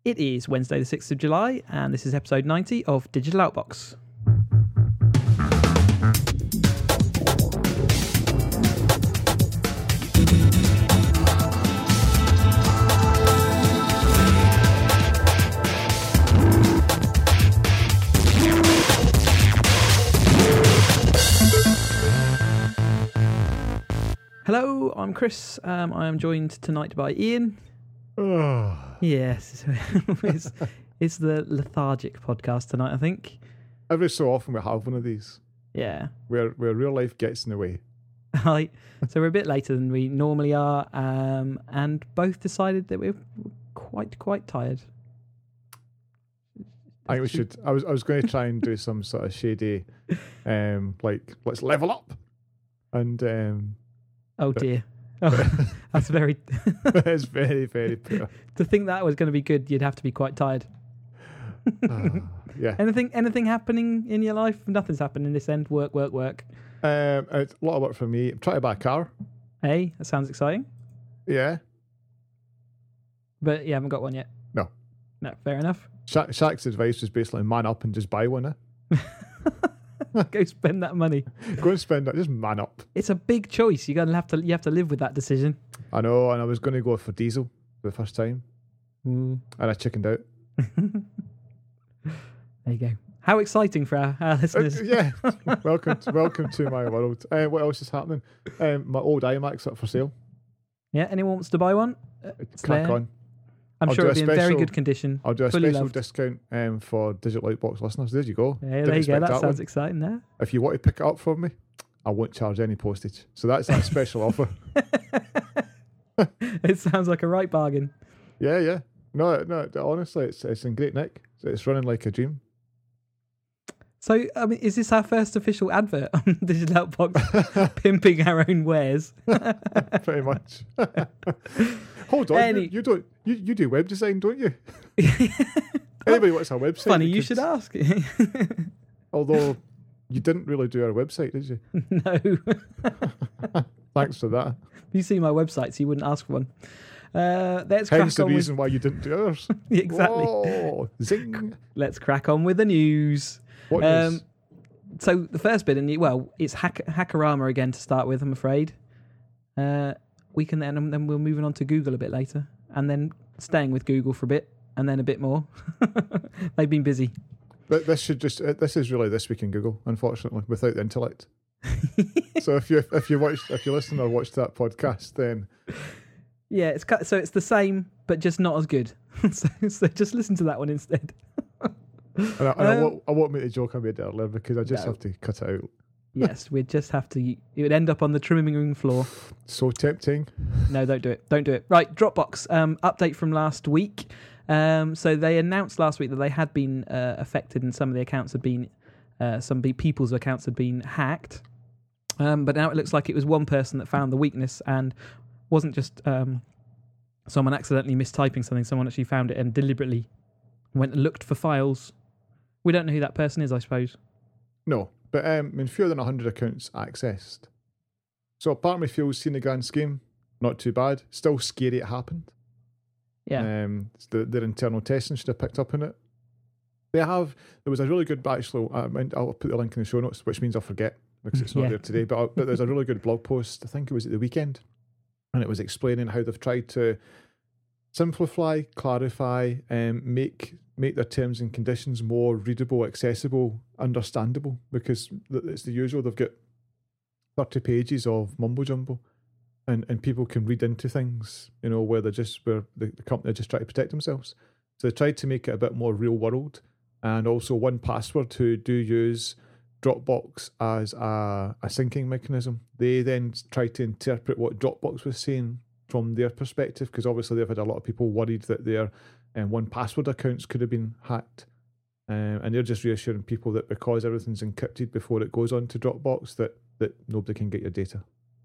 It is Wednesday the 6th of July, and this is episode 90 of Digital Outbox. Hello, I'm Chris. I am joined tonight by Ian. Oh. Yes, it's the lethargic podcast tonight, I think. Every so often we have one of these. Yeah. Where real life gets in the way. So we're a bit later than we normally are, and both decided that we're quite tired. I think we should. I was going to try and do some sort of shady, like let's level up, and oh dear, that's very. It's very very poor. To think that was going to be good, you'd have to be quite tired. Yeah. Anything happening in your life? Nothing's happening this end. Work. It's a lot of work for me. I'm trying to buy a car. Hey, that sounds exciting. Yeah. But you haven't got one yet. No, fair enough. Shaq's advice was basically man up and just buy one. Go spend that money. Go and spend it. Just man up. It's a big choice. You have to live with that decision. I know, and I was going to go for diesel for the first time, and I chickened out. There you go. How exciting for our listeners. Yeah. Welcome to my world. What else is happening? My old iMac's up for sale. Yeah, anyone wants to buy one? Crack on. I'm sure it'll be in very good condition. I'll do a Fully special loved. discount for Digital Outbox listeners. There you go. Yeah, there you go. That sounds exciting there. If you want to pick it up from me, I won't charge any postage. So that's that special offer. It sounds like a right bargain. Yeah. No, honestly, it's in great nick. It's running like a dream. So, I mean, is this our first official advert on Digital Outbox, pimping our own wares? Pretty much. Hold on, you do web design, don't you? Anybody wants a website? Funny, you should ask. Although you didn't really do our website, did you? No. Thanks for that. If you see my website, so you wouldn't ask for one. Hence the reason why you didn't do ours. Exactly. Whoa, zing. Let's crack on with the news. What news? So the first bit, it's Hackorama again to start with, I'm afraid. We can then we're moving on to Google a bit later, and then staying with Google for a bit, and then a bit more. They've been busy. But this is really This Week in Google, unfortunately, without the intellect. So if you listen or watch that podcast, then yeah, it's the same, but just not as good. so just listen to that one instead. And I won't make the joke I made earlier because I just have to cut it out. Yes, we'd just have to. It would end up on the trimming room floor. So tempting. No, don't do it. Right, Dropbox update from last week. So they announced last week that they had been affected, and some of the accounts had been, some people's accounts had been hacked. But now it looks like it was one person that found the weakness, and wasn't just someone accidentally mistyping something. Someone actually found it and deliberately went and looked for files. We don't know who that person is, I suppose. No, but fewer than 100 accounts accessed. So part of me feels, seen the grand scheme, not too bad. Still scary it happened. Yeah. Their internal testing should have picked up on it. There was a really good, actually, I'll put the link in the show notes, which means I'll forget because it's not there today, but there's a really good blog post, I think it was at the weekend, and it was explaining how they've tried to simplify, clarify, make their terms and conditions more readable, accessible, understandable, because it's the usual. They've got 30 pages of mumbo jumbo, and people can read into things, where the company just try to protect themselves. So they tried to make it a bit more real world, and also 1Password, who do use Dropbox as a syncing mechanism. They then tried to interpret what Dropbox was saying from their perspective, because obviously they've had a lot of people worried that their 1Password accounts could have been hacked, and they're just reassuring people that because everything's encrypted before it goes on to Dropbox, that nobody can get your data.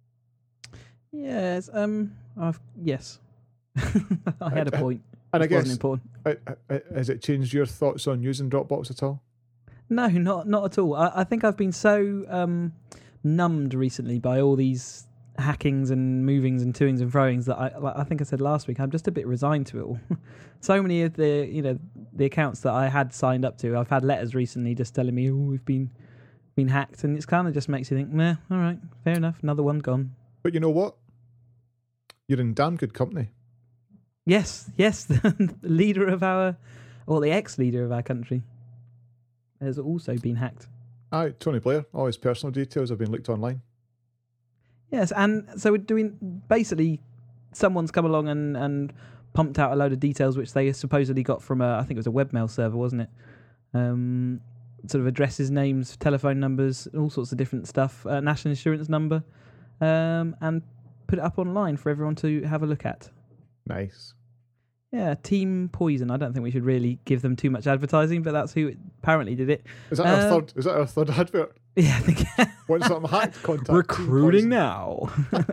Yes, yes. I had a point. And I guess wasn't important. Has it changed your thoughts on using Dropbox at all? No, not at all. I think I've been so numbed recently by all these hackings and movings and toings and froings that I think I said last week, I'm just a bit resigned to it all. So many of the accounts that I had signed up to, I've had letters recently just telling me, we've been hacked, and it's kind of just makes you think, meh, all right, fair enough, another one gone. But you know what? You're in damn good company. Yes, the leader of the ex-leader of our country has also been hacked. Aye, Tony Blair, all his personal details have been leaked online. Yes, and so we're doing, basically, someone's come along and pumped out a load of details which they supposedly got from I think it was a webmail server, wasn't it? Sort of addresses, names, telephone numbers, all sorts of different stuff, national insurance number, and put it up online for everyone to have a look at. Nice. Yeah, Team Poison. I don't think we should really give them too much advertising, but that's who apparently did it. Is that our third advert? Yeah, I think. Want something hacked? Contact recruiting now.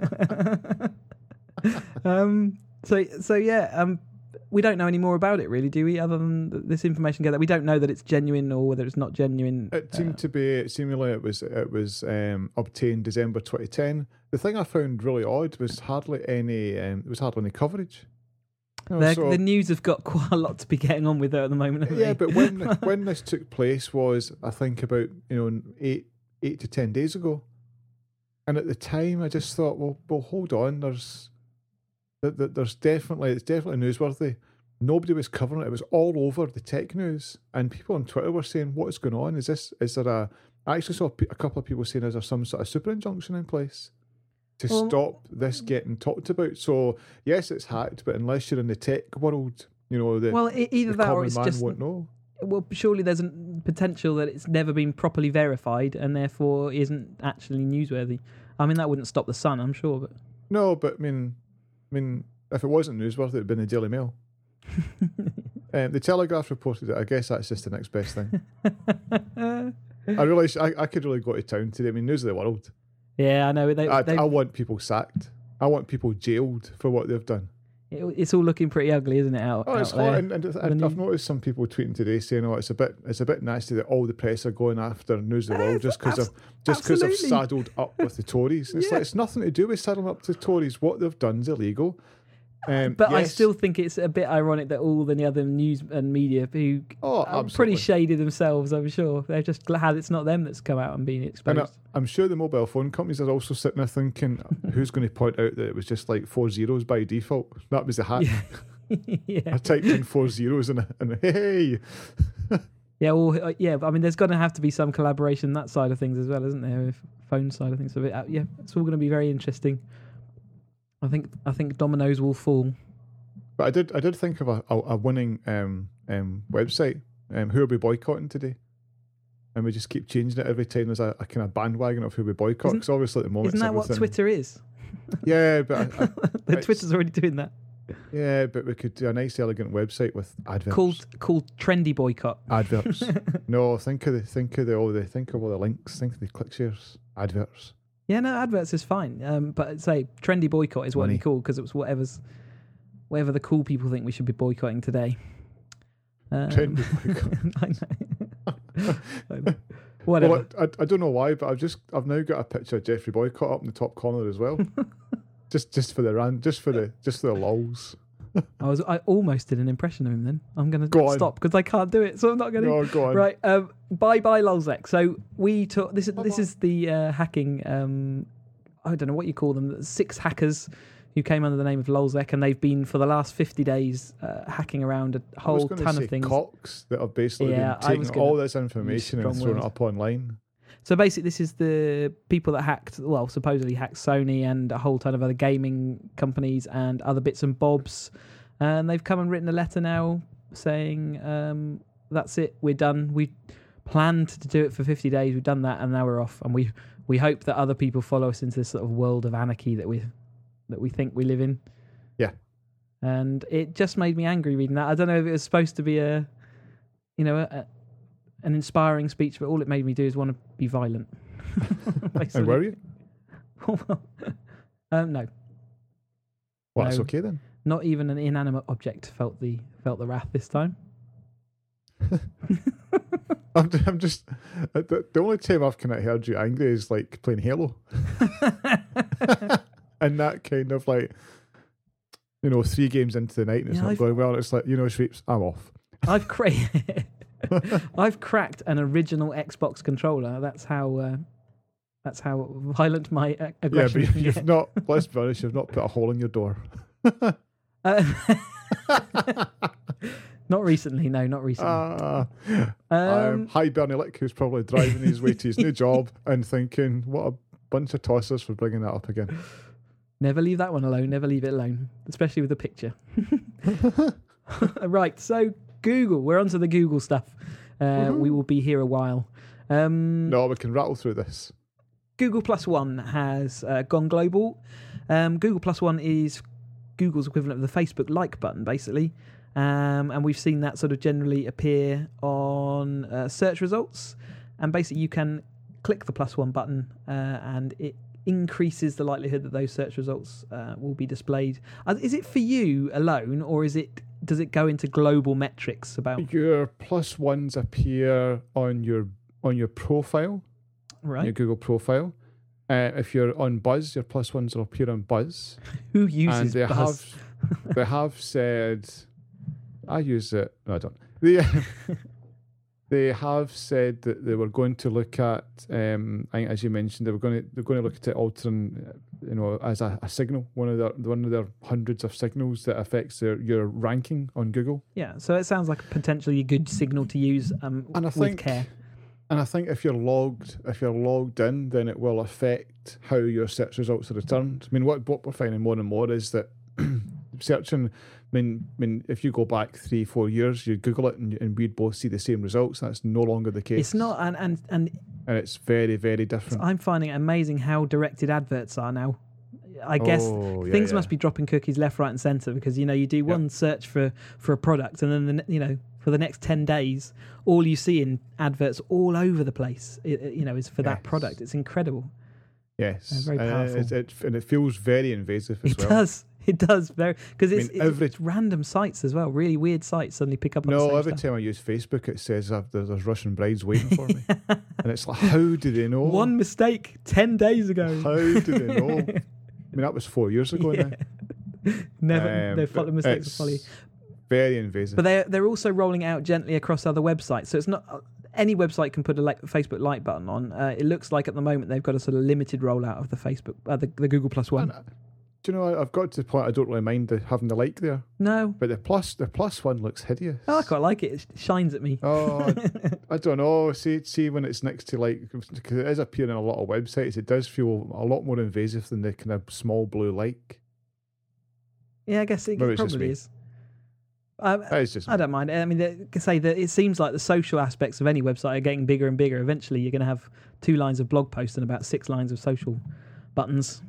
So yeah. We don't know any more about it, really, do we? Other than this information gathered, we don't know that it's genuine or whether it's not genuine. It seemed to be. Seemingly, it was obtained December 2010. The thing I found really odd was hardly any. There was hardly any coverage. The news have got quite a lot to be getting on with there at the moment. Yeah, but when this took place was, I think, about 8 to 10 days ago, and at the time I just thought, well, hold on, there's definitely, it's definitely newsworthy. Nobody was covering it. It was all over the tech news, and people on Twitter were saying, "What is going on? Is there I actually saw a couple of people saying, "Is there some sort of super injunction in place to stop this getting talked about?" So yes, it's hacked, but unless you're in the tech world, either the that or common it's man just won't know. Well, surely there's a potential that it's never been properly verified and therefore isn't actually newsworthy. I mean, that wouldn't stop the Sun, I'm sure, but no, but I mean, if it wasn't newsworthy, it'd been the Daily Mail. The Telegraph reported it. I guess that's just the next best thing. I realise I could really go to town today. I mean, News of the World. Yeah, I know. I want people sacked. I want people jailed for what they've done. It's all looking pretty ugly, isn't it? It's quite, and I've noticed some people tweeting today saying, it's a bit nasty that all the press are going after News of the World just because they've saddled up with the Tories. It's like, it's nothing to do with saddling up to the Tories. What they've done is illegal. But yes. I still think it's a bit ironic that all the other news and media who are pretty shady themselves, I'm sure, they're just glad it's not them that's come out and been exposed. And I'm sure the mobile phone companies are also sitting there thinking, who's going to point out that it was just like 4 zeros by default? That was the hack. Yeah. I typed in 4 zeros and hey. Yeah, well, but I mean, there's going to have to be some collaboration that side of things as well, isn't there? With phone side of things, so it's all going to be very interesting. I think dominoes will fall. But I did think of a winning website. Who are we boycotting today? And we just keep changing it every time there's a kind of bandwagon of who we boycott. Because obviously at the moment, isn't that what Twitter is? Yeah, but Twitter's already doing that. Yeah, but we could do a nice, elegant website with adverts called Trendy Boycott. Adverts. No, think of all the links. Think of the click shares. Adverts. Yeah, no, adverts is fine. But say Trendy Boycott is what we call, because it was whatever the cool people think we should be boycotting today. Trendy Boycott. I know. Whatever. Well, I don't know why, but I've now got a picture of Jeffrey Boycott up in the top corner as well. just for the lols. I almost did an impression of him. Then I'm going to stop because I can't do it, so I'm not going to. No, go on. Right. Bye Lolzek. So we took this. This is the hacking. I don't know what you call them. 6 hackers who came under the name of Lolzek, and they've been for the last 50 days hacking around a whole ton of things. Cocks that have basically been taking all this information and throwing it up online. So basically, this is the people that supposedly hacked Sony and a whole ton of other gaming companies and other bits and bobs. And they've come and written a letter now saying, that's it, we're done. We planned to do it for 50 days. We've done that, and now we're off. And we hope that other people follow us into this sort of world of anarchy that we think we live in. Yeah. And it just made me angry reading that. I don't know if it was supposed to be an inspiring speech, but all it made me do is want to be violent. And were you? No. Well, that's okay then. Not even an inanimate object felt the wrath this time. I'm just the only time I've kind of heard you angry is like playing Halo. and that kind of like, 3 games into the night and it's not going well. It's like, Sweeps, I'm off. I've cracked an original Xbox controller. That's how violent my aggression. Yeah, but you've not. Let's be honest, you've not put a hole in your door. Not recently, no, not recently. Hi, Bernie Lick, who's probably driving his way to his new job and thinking, what a bunch of tossers for bringing that up again. Never leave that one alone. Never leave it alone, especially with the picture. Right, so Google. We're onto the Google stuff. We will be here a while. No, we can rattle through this. Google Plus One has gone global. Google Plus One is Google's equivalent of the Facebook like button, basically. And we've seen that sort of generally appear on search results. And basically you can click the plus one button and it increases the likelihood that those search results will be displayed. Is it for you alone, or does it go into global metrics about your plus ones appear on your profile, right? Your Google profile. If you're on Buzz, your plus ones will appear on Buzz. Who uses Buzz? They have said, I use it. No, I don't. They have said that they were going to look at, I think as you mentioned, they're going to look at it altering, as a signal, one of their hundreds of signals that affects your ranking on Google. Yeah, so it sounds like a potentially good signal to use with care. And I think if you're logged in, then it will affect how your search results are returned. I mean, what we're finding more and more is that searching. I mean, if you go back 3-4 years, you Google it and we'd both see the same results. That's no longer the case. It's not, and it's very, very different. I'm finding it amazing how directed adverts are now. I guess things must be dropping cookies left, right, and centre because you do one search for a product, and then for the next 10 days, all you see in adverts all over the place, is for that product. It's incredible. Yes, very powerful, and it feels very invasive as well. It does. It does very because it's random sites as well. Really weird sites suddenly pick up on. No, every time I use Facebook, it says there's Russian brides waiting for me, and it's like, how do they know? One mistake 10 days ago. How do they know? I mean, that was 4 years ago now. Never, they follow mistakes of folly. Very invasive. But they're also rolling out gently across other websites, so it's not any website can put a Facebook like button on. It looks like at the moment they've got a sort of limited rollout of the Facebook, the Google Plus One. Do you know, I've got to the point I don't really mind having the like there. No. But the plus one looks hideous. Oh, I quite like it. It shines at me. Oh, I don't know. See when it's next to because it is appearing on a lot of websites, it does feel a lot more invasive than the kind of small blue like. Yeah, I guess it probably is. I don't mind. I mean, they can say that it seems like the social aspects of any website are getting bigger and bigger. Eventually, you're going to have 2 lines of blog posts and about 6 lines of social buttons.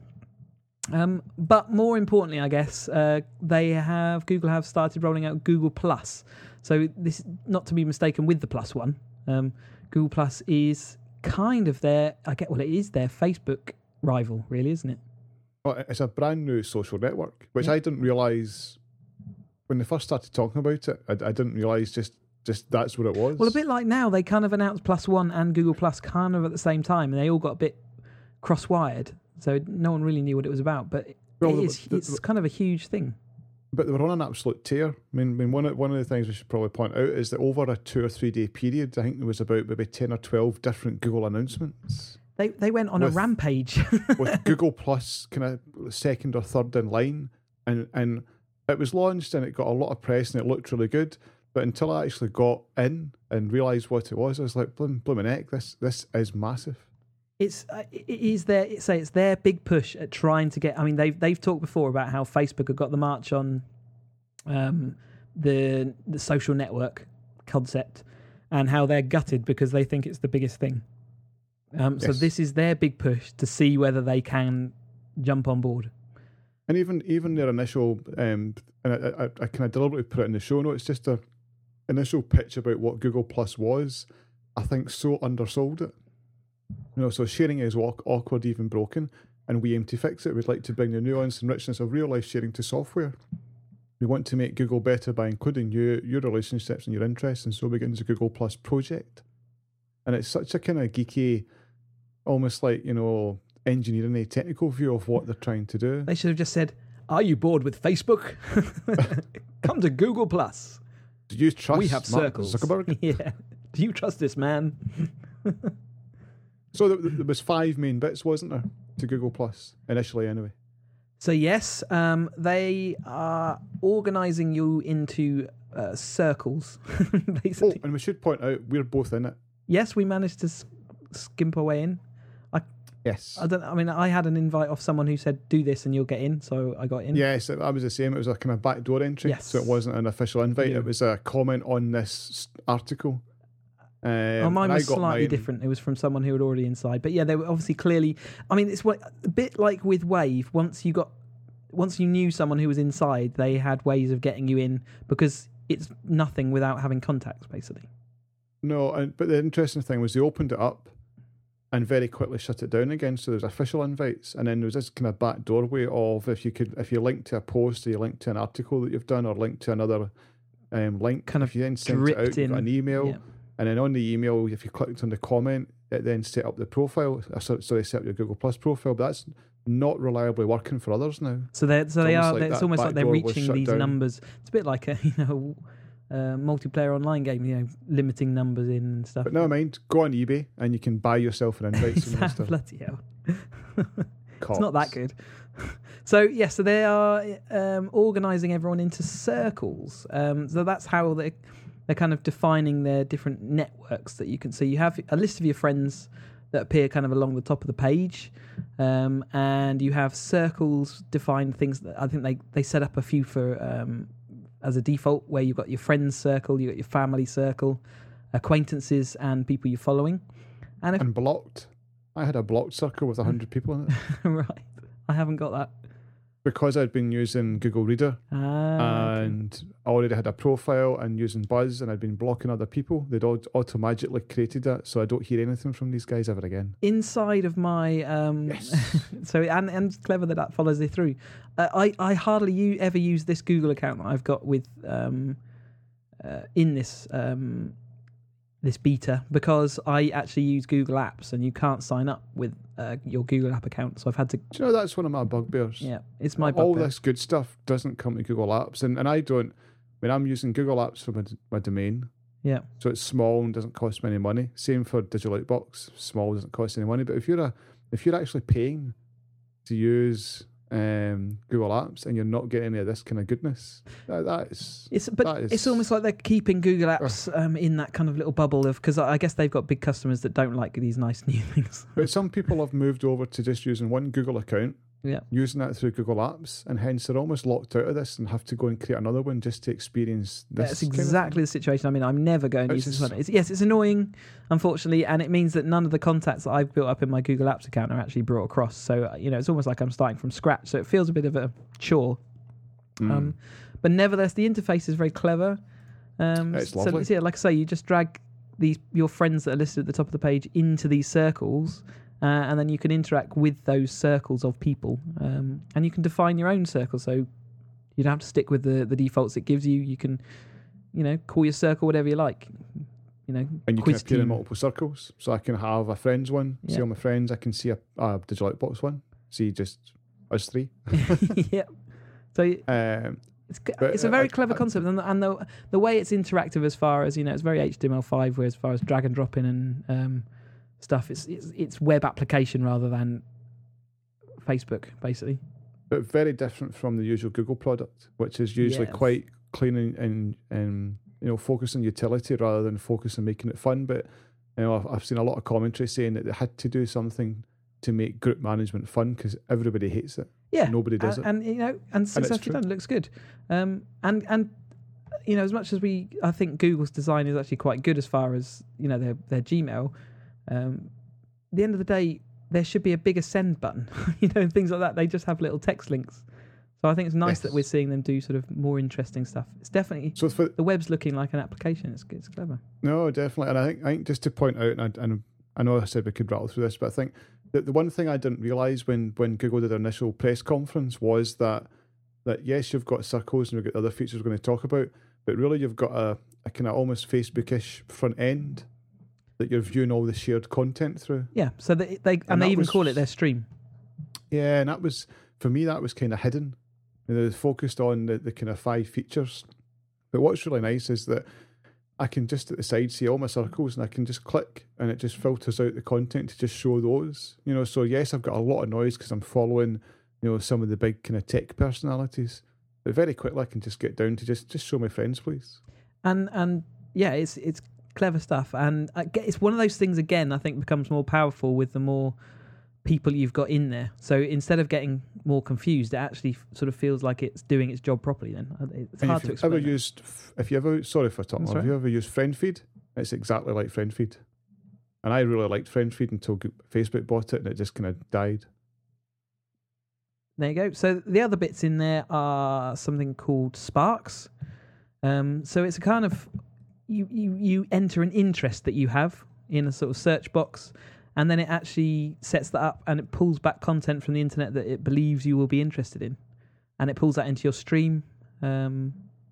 But more importantly, I guess, Google have started rolling out Google Plus. So this, not to be mistaken with the Plus One, Google Plus is kind of it is their Facebook rival, really, isn't it? Well, it's a brand new social network, which I didn't realise when they first started talking about it. I didn't realise just that's what it was. Well, a bit like now, they kind of announced Plus One and Google Plus kind of at the same time, and they all got a bit cross-wired. So no one really knew what it was about, but it's kind of a huge thing. But they were on an absolute tear. I mean, one of the things we should probably point out is that over a 2 or 3 day period, I think there was about maybe 10 or 12 different Google announcements. They went on a rampage with Google Plus kind of second or third in line, and it was launched and it got a lot of press and it looked really good. But until I actually got in and realised what it was, I was like, blooming heck, this is massive. It's their big push at trying to get. I mean, they've talked before about how Facebook have got the march on the social network concept, and how they're gutted because they think it's the biggest thing. So this is their big push to see whether they can jump on board. And even their initial, and I kind of deliberately put it in the show notes, just a initial pitch about what Google Plus was, I think so undersold it. So sharing is awkward, even broken, and we aim to fix it. We'd like to bring the nuance and richness of real-life sharing to software. We want to make Google better by including you, your relationships and your interests, and so begins the Google Plus project. And it's such a kind of geeky, almost like, engineering a technical view of what they're trying to do. They should have just said, "Are you bored with Facebook? Come to Google Plus. Do you trust We have Mark circles." Zuckerberg? Yeah. Do you trust this man? So there was 5 main bits, wasn't there, to Google Plus initially, anyway? So yes, they are organising you into circles, basically. Oh, and we should point out we're both in it. Yes, we managed to skimp our way in. Yes. I had an invite off someone who said, "Do this and you'll get in," so I got in. Yes, I was the same. It was a kind of backdoor entry. Yes. So it wasn't an official invite. Yeah. It was a comment on this article. Mine was slightly different. It was from someone who had already inside. But yeah, they were obviously clearly... I mean, it's a bit like with Wave. Once you knew someone who was inside, they had ways of getting you in because it's nothing without having contacts, basically. No, but the interesting thing was they opened it up and very quickly shut it down again. So there's official invites, and then there was this kind of back doorway of if you link to a post, or you link to an article that you've done, or link to another link, kind of if you then sent it out, you've got an email, yeah. And then on the email, if you clicked on the comment, it then set up the profile. So they set up your Google Plus profile, but that's not reliably working for others now. So it's almost like they're reaching these down. numbers. It's a bit like a multiplayer online game, limiting numbers in and stuff. But never mind, go on eBay and you can buy yourself an invite. and stuff. Bloody hell. It's not that good. So they are organising everyone into circles. So that's how they're kind of defining their different networks that you can see. You have a list of your friends that appear kind of along the top of the page, and you have circles defined things that I think they set up a few for as a default, where you've got your friends circle, you've got your family circle, acquaintances, and people you're following. And blocked. I had a blocked circle with 100 people in it. Right. I haven't got that. Because I'd been using Google Reader and I already had a profile and using Buzz, and I'd been blocking other people, they'd automatically created that, so I don't hear anything from these guys ever again. Inside of my yes. So and it's clever that follows it through. I hardly ever use this Google account that I've got with in this beta, because I actually use Google Apps and you can't sign up with your Google App account, so I've had to... Do you know, that's one of my bugbears? Yeah, it's my bugbear. All this good stuff doesn't come to Google Apps, and I don't... I mean, I'm using Google Apps for my domain, yeah, so it's small and doesn't cost me any money. Same for Digital Outbox, small, doesn't cost any money. But if you're actually paying to use Google Apps and you're not getting any of this kind of goodness, it's almost like they're keeping Google Apps in that kind of little bubble of, because I guess they've got big customers that don't like these nice new things. But some people have moved over to just using one Google account, using that through Google Apps, and hence they're almost locked out of this and have to go and create another one just to experience this. That's exactly the situation. I mean, I'm never going to use this one. It's annoying, unfortunately, and it means that none of the contacts that I've built up in my Google Apps account are actually brought across. So, it's almost like I'm starting from scratch. So it feels a bit of a chore. But nevertheless, the interface is very clever. It's lovely. So, like I say, you just drag your friends that are listed at the top of the page into these circles, and then you can interact with those circles of people, and you can define your own circle. So you don't have to stick with the defaults it gives you. You can, call your circle whatever you like. And you can appear in multiple circles. So I can have a friends one, see all my friends. I can see a Digital Outbox one, see just us three. Yeah. So it's a very clever concept, and the way it's interactive, as far as it's very HTML5, where as far as drag and drop in and stuff, it's web application rather than Facebook, basically. But very different from the usual Google product, which is usually quite clean and focus on utility rather than focus on making it fun. But I've seen a lot of commentary saying that they had to do something to make group management fun because everybody hates it. Yeah, nobody does it, and successfully done. It looks good, and as much as I think Google's design is actually quite good as far as their Gmail. At the end of the day, there should be a bigger send button, things like that. They just have little text links. So I think it's nice that we're seeing them do sort of more interesting stuff. It's definitely the web's looking like an application. It's clever. No, definitely, and I think just to point out, and I know I said we could rattle through this, but I think the one thing I didn't realise when Google did their initial press conference was that yes, you've got circles and you've got other features we're going to talk about, but really you've got a kind of almost Facebook-ish front end that you're viewing all the shared content through. Yeah, so they even call it their stream. Yeah, and that was, for me, that was kind of hidden. They was focused on the kind of 5 features. But what's really nice is that I can just at the side see all my circles, and I can just click and it just filters out the content to just show those. So yes, I've got a lot of noise because I'm following, some of the big kind of tech personalities. But very quickly I can just get down to just show my friends, please. And yeah, it's clever stuff. And it's one of those things, again, I think becomes more powerful with the more people you've got in there. So instead of getting more confused, it actually sort of feels like it's doing its job properly then. It's hard to explain. If you ever, sorry for talking, have you ever used FriendFeed? It's exactly like FriendFeed. And I really liked FriendFeed until Facebook bought it and it just kind of died. There you go. So the other bits in there are something called Sparks. So it's a kind of, you enter an interest that you have in a sort of search box, and then it actually sets that up and it pulls back content from the internet that it believes you will be interested in. And it pulls that into your stream. It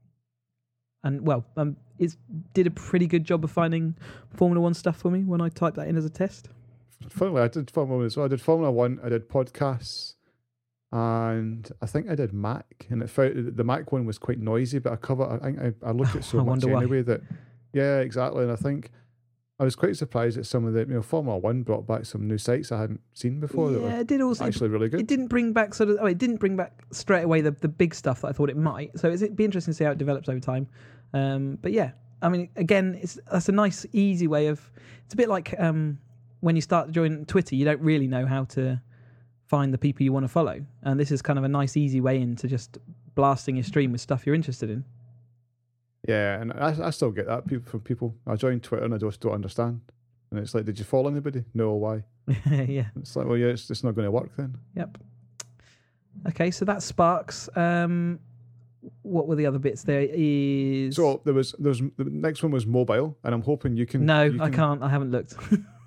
did a pretty good job of finding Formula 1 stuff for me when I typed that in as a test. Funnily, I did Formula 1 as well. I did Formula 1, I did podcasts, and I think I did Mac. And it found the Mac one was quite noisy, but I looked at so much anyway that, yeah, exactly. And I think I was quite surprised at some of the, Formula 1 brought back some new sites I hadn't seen before. Yeah, it did also. Actually really good. It didn't bring back it didn't bring back straight away the big stuff that I thought it might. So it'd be interesting to see how it develops over time. But yeah, I mean, again, that's a nice, easy way of, it's a bit like when you start joining Twitter, you don't really know how to find the people you want to follow. And this is kind of a nice, easy way into just blasting your stream with stuff you're interested in. Yeah, and I still get that from people. I joined Twitter and I just don't understand. And it's like, did you follow anybody? No, why? Yeah. It's like, well, yeah, it's just not going to work then. Yep. Okay, so that's Sparks. What were the other bits? There is... So there was the next one was mobile, and I'm hoping you can... No, I can't. I haven't looked.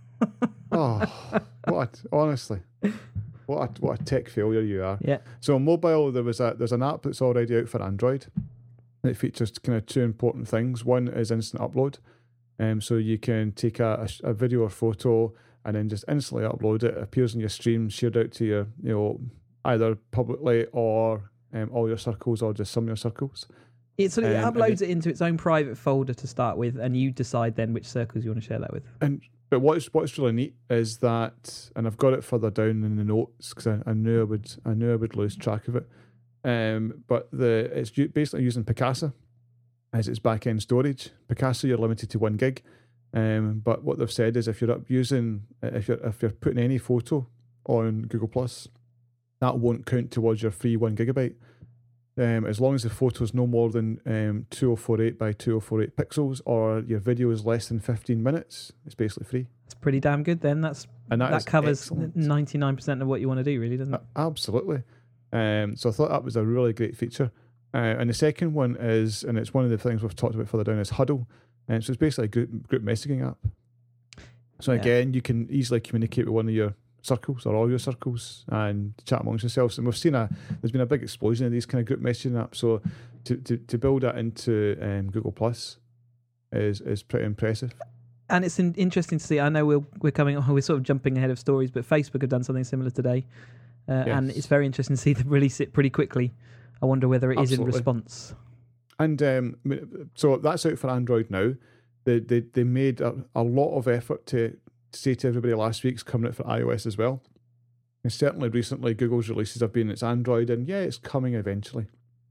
Honestly. What a tech failure you are. Yeah. So on mobile, there's an app that's already out for Android. It features kind of 2 important things. One is instant upload. So you can take a video or photo and then just instantly upload it. It appears in your stream, shared out to your, either publicly or all your circles or just some of your circles. It sort of uploads it into its own private folder to start with, and you decide then which circles you want to share that with. But what's really neat is that, and I've got it further down in the notes because I knew I would lose track of it. But it's basically using Picasa as its back-end storage. Picasa, you're limited to 1 gig. But what they've said is if you're putting any photo on Google Plus, that won't count towards your free 1 gigabyte. As long as the photo is no more than 2048 by 2048 pixels, or your video is less than 15 minutes, it's basically free. It's pretty damn good then. That covers excellent. 99% of what you want to do, really, doesn't it? Absolutely. So I thought that was a really great feature. And the second one is, and it's one of the things we've talked about further down, is Huddle. So it's basically a group messaging app. So again, you can easily communicate with one of your circles or all your circles and chat amongst yourselves. And we've seen there's been a big explosion of these kind of group messaging apps. So to build that into Google Plus is pretty impressive. And it's interesting to see. I know we're sort of jumping ahead of stories, but Facebook have done something similar today. Yes. And it's very interesting to see them release it pretty quickly. I wonder whether it is in response. And so that's out for Android now. They made a lot of effort to say to everybody last week's coming out for iOS as well. And certainly recently Google's releases have been it's Android, and yeah, it's coming eventually.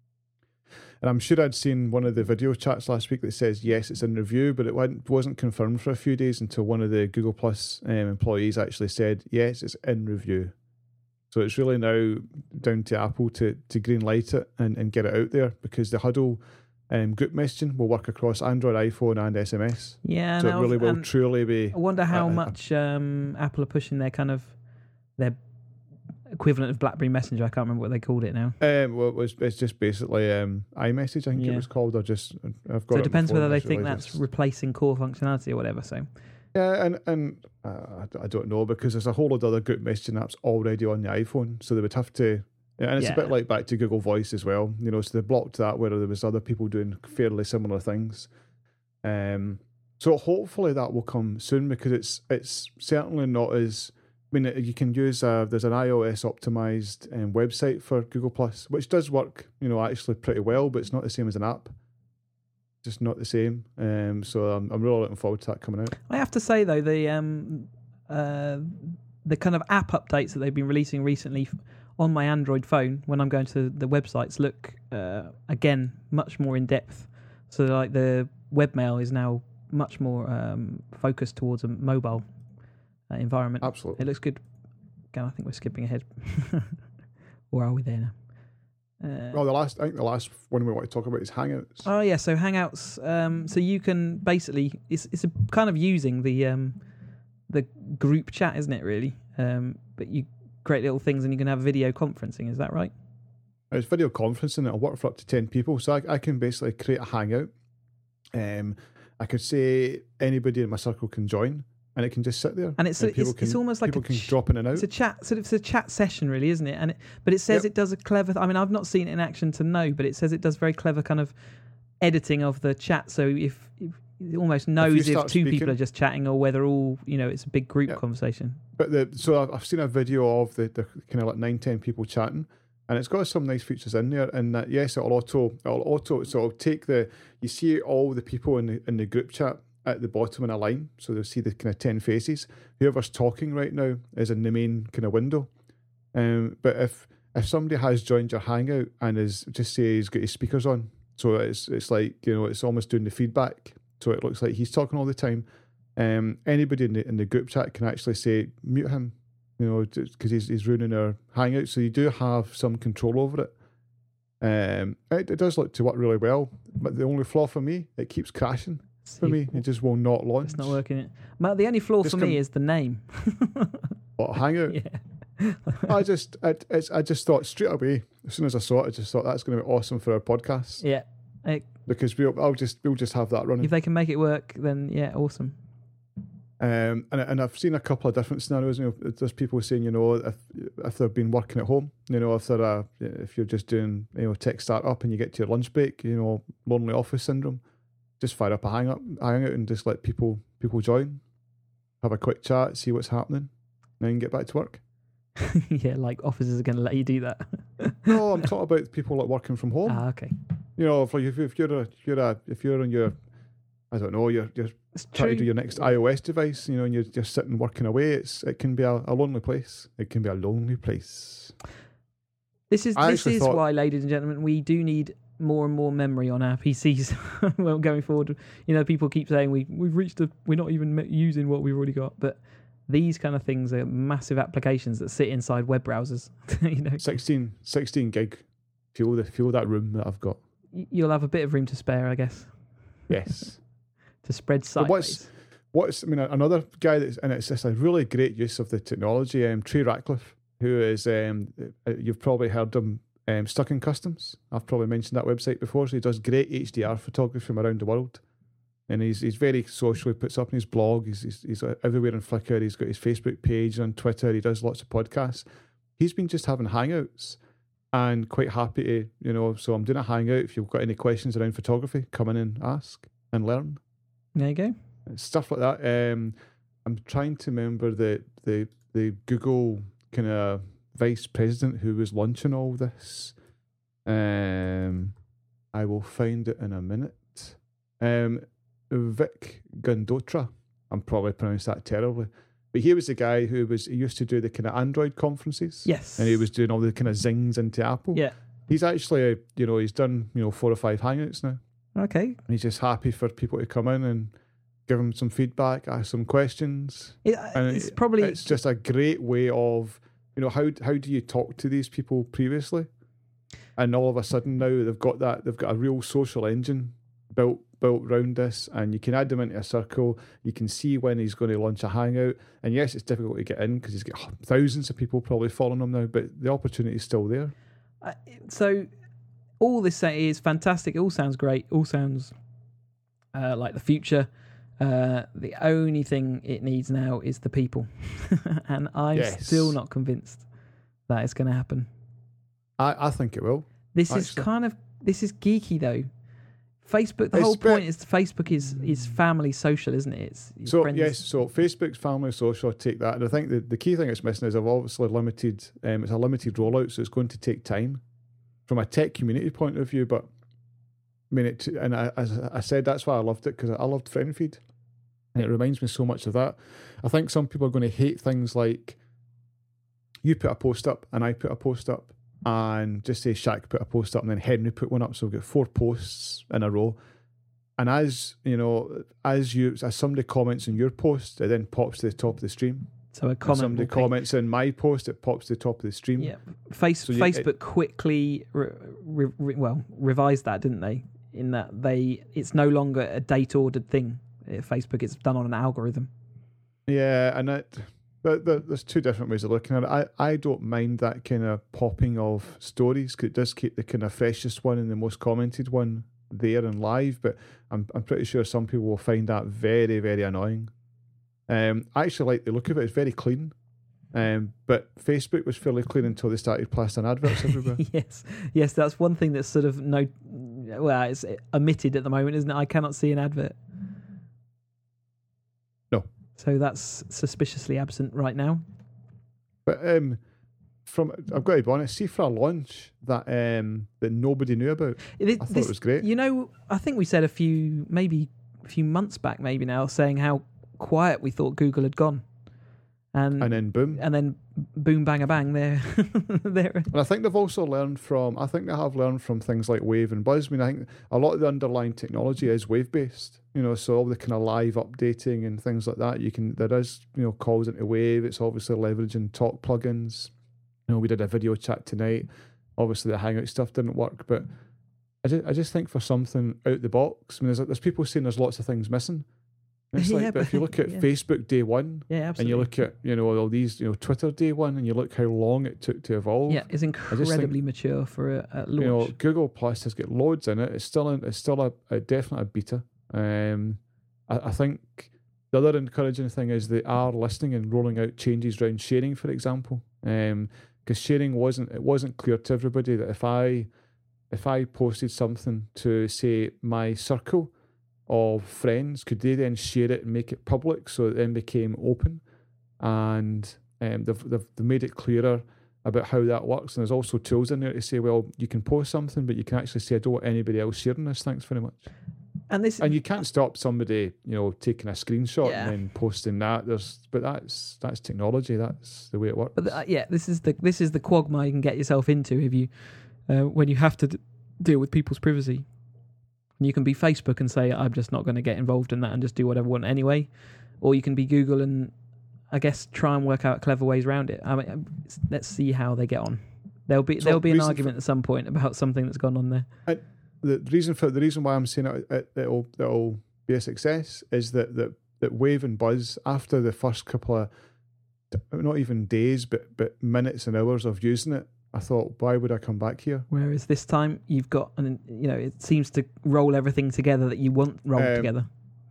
And I'm sure I'd seen one of the video chats last week that says yes, it's in review, but it wasn't confirmed for a few days until one of the Google Plus employees actually said yes, it's in review. So it's really now down to Apple to green light it and get it out there, because the Huddle group messaging will work across Android, iPhone, and SMS. Yeah, so it really will truly be. I wonder how much Apple are pushing their equivalent of BlackBerry Messenger. I can't remember what they called it now. Well, it's just basically iMessage, I think it was called, or just I've got. So it depends whether they think that's replacing core functionality or whatever. So. Yeah, and I don't know, because there's a whole lot of other group messaging apps already on the iPhone, so they would have to. And it's a bit like back to Google Voice as well, so they blocked that where there was other people doing fairly similar things. So hopefully that will come soon, because it's certainly not as I mean, you can use there's an iOS optimized website for Google Plus, which does work, actually pretty well, but it's not the same as an app. Just not the same. So I'm really looking forward to that coming out. I have to say though, the kind of app updates that they've been releasing recently on my Android phone when I'm going to the websites look again much more in depth. So like the webmail is now much more focused towards a mobile environment. Absolutely, it looks good. Again, I think we're skipping ahead. Or are we there now? I think the last one we want to talk about is Hangouts. Oh yeah, so Hangouts. So you can basically it's a kind of using the group chat, isn't it? Really, but you create little things and you can have video conferencing. Is that right? It's video conferencing. It'll work for up to 10 people. So I can basically create a Hangout. I could say anybody in my circle can join. And it can just sit there, and it's almost like people can drop in and out. It's a chat, sort of, it's a chat session, really, isn't it? But it says it does a clever. I mean, I've not seen it in action to know, but it says it does very clever kind of editing of the chat. So if it almost knows if two people are just chatting or whether all it's a big group conversation. But so I've seen a video of the kind of like 9-10 people chatting, and it's got some nice features in there. And that yes, it'll auto. So it'll take you see all the people in the group chat at the bottom in a line, so they'll see the kind of 10 faces. Whoever's talking right now is in the main kind of window. But if somebody has joined your Hangout and is just say he's got his speakers on, so it's like it's almost doing the feedback, so it looks like he's talking all the time. Anybody in the group chat can actually say mute him, because he's ruining our Hangout. So you do have some control over it. It does look to work really well, but the only flaw for me, it keeps crashing. For me, it just will not launch. It's not working. But the only flaw for me is the name. What, Hangout? Yeah. I just thought straight away, as soon as I saw it, I just thought that's going to be awesome for our podcast. Yeah. Because we'll just have that running. If they can make it work, then yeah, awesome. And I've seen a couple of different scenarios. There's people saying, if they've been working at home, if you're just doing tech startup and you get to your lunch break, lonely office syndrome. Just fire up a hangout and just let people join, have a quick chat, see what's happening, and then get back to work. Yeah, like offices are going to let you do that. No, I'm talking about people like working from home. Okay. If you're on your, I don't know, you're trying to do your next iOS device, and you're sitting working away. It can be a lonely place. It can be a lonely place. This is why, ladies and gentlemen, we do need more and more memory on our PCs well, going forward. People keep saying we're not even using what we've already got, but these kind of things are massive applications that sit inside web browsers. 16 gig, fuel that room that I've got. You'll have a bit of room to spare, I guess. Yes. To spread sideways. Another guy it's just a really great use of the technology. Trey Ratcliffe, who is you've probably heard him. Stuck in Customs. I've probably mentioned that website before. So he does great HDR photography from around the world, and he's very social. He puts up in his blog. He's everywhere on Flickr. He's got his Facebook page on Twitter. He does lots of podcasts. He's been just having hangouts, and quite happy to So I'm doing a hangout. If you've got any questions around photography, come in and ask and learn. There you go. Stuff like that. I'm trying to remember the Google kind of vice president who was launching all this. I will find it in a minute. Vic Gundotra. I'm probably pronounced that terribly, but he was the guy he used to do the kind of Android conferences. Yes, and he was doing all the kind of zings into Apple. Yeah, he's actually he's done 4 or 5 hangouts now. Okay, and he's just happy for people to come in and give him some feedback, ask some questions. It's just a great way of. How do you talk to these people previously? And all of a sudden now they've got a real social engine built around this, and you can add them into a circle. You can see when he's going to launch a hangout. And yes, it's difficult to get in because he's got thousands of people probably following him now, but the opportunity is still there. So all this is fantastic. It all sounds great. All sounds like the future. The only thing it needs now is the people. And I'm still not convinced that it's going to happen. I think it will. This is geeky though. Facebook. The whole point is Facebook is family social, isn't it? It's so friends. yes, so Facebook's family social. I take that, and I think the key thing it's missing is I've obviously limited. It's a limited rollout, so it's going to take time from a tech community point of view. But I mean, as I said, that's why I loved it, because I loved FriendFeed, and it reminds me so much of that. I think some people are going to hate things like you put a post up and I put a post up, and just say Shaq put a post up and then Henry put one up, so we've got 4 posts in a row. And as somebody comments on your post, it then pops to the top of the stream. So a comment. Somebody comments on my post, it pops to the top of the stream. Yeah, Facebook quickly revised that, didn't they? In that it's no longer a date ordered thing. Facebook, it's done on an algorithm. Yeah, and there's 2 different ways of looking at it. I don't mind that kind of popping of stories, because it does keep the kind of freshest one and the most commented one there and live, but I'm pretty sure some people will find that very, very annoying. I actually like the look of it. It's very clean. But Facebook was fairly clean until they started plastering adverts everywhere. Yes, that's one thing that's sort of it's omitted at the moment, isn't it? I cannot see an advert. No. So that's suspiciously absent right now. But I've got to be honest, see, for a launch that nobody knew about, I thought it was great. You know, I think we said a few months back, maybe now, saying how quiet we thought Google had gone. And then boom. And then boom, bang, a bang, there. And I think they've also learned from things like Wave and Buzz. I mean, I think a lot of the underlying technology is Wave-based, so all the kind of live updating and things like that, there is, calls into Wave. It's obviously leveraging Talk plugins. We did a video chat tonight. Obviously, the Hangout stuff didn't work, but I just think for something out the box, I mean, there's people saying there's lots of things missing. And it's but if you look at Facebook day one, absolutely. And you look at all these, Twitter day one, and you look how long it took to evolve. Yeah, it's incredibly mature for a launch. Google Plus has got loads in it. It's still a definite a beta. I think the other encouraging thing is they are listening and rolling out changes around sharing, for example. Because sharing wasn't clear to everybody that if I posted something to, say, my circle of friends, could they then share it and make it public, so it then became open? And they've made it clearer about how that works. And there's also tools in there to say, well, you can post something, but you can actually say, I don't want anybody else sharing this. Thanks very much. And you can't stop somebody, taking a screenshot and then posting that. But that's technology. That's the way it works. But this is the quagmire you can get yourself into if you when you have to deal with people's privacy. And you can be Facebook and say, I'm just not going to get involved in that and just do whatever I want anyway. Or you can be Google and, I guess, try and work out clever ways around it. I mean, let's see how they get on. There'll be an argument at some point about something that's gone on there. The reason why I'm saying it'll be a success is that Wave and Buzz, after the first couple of, not even days, but minutes and hours of using it, I thought, why would I come back here? Whereas this time you've got, it seems to roll everything together that you want rolled together.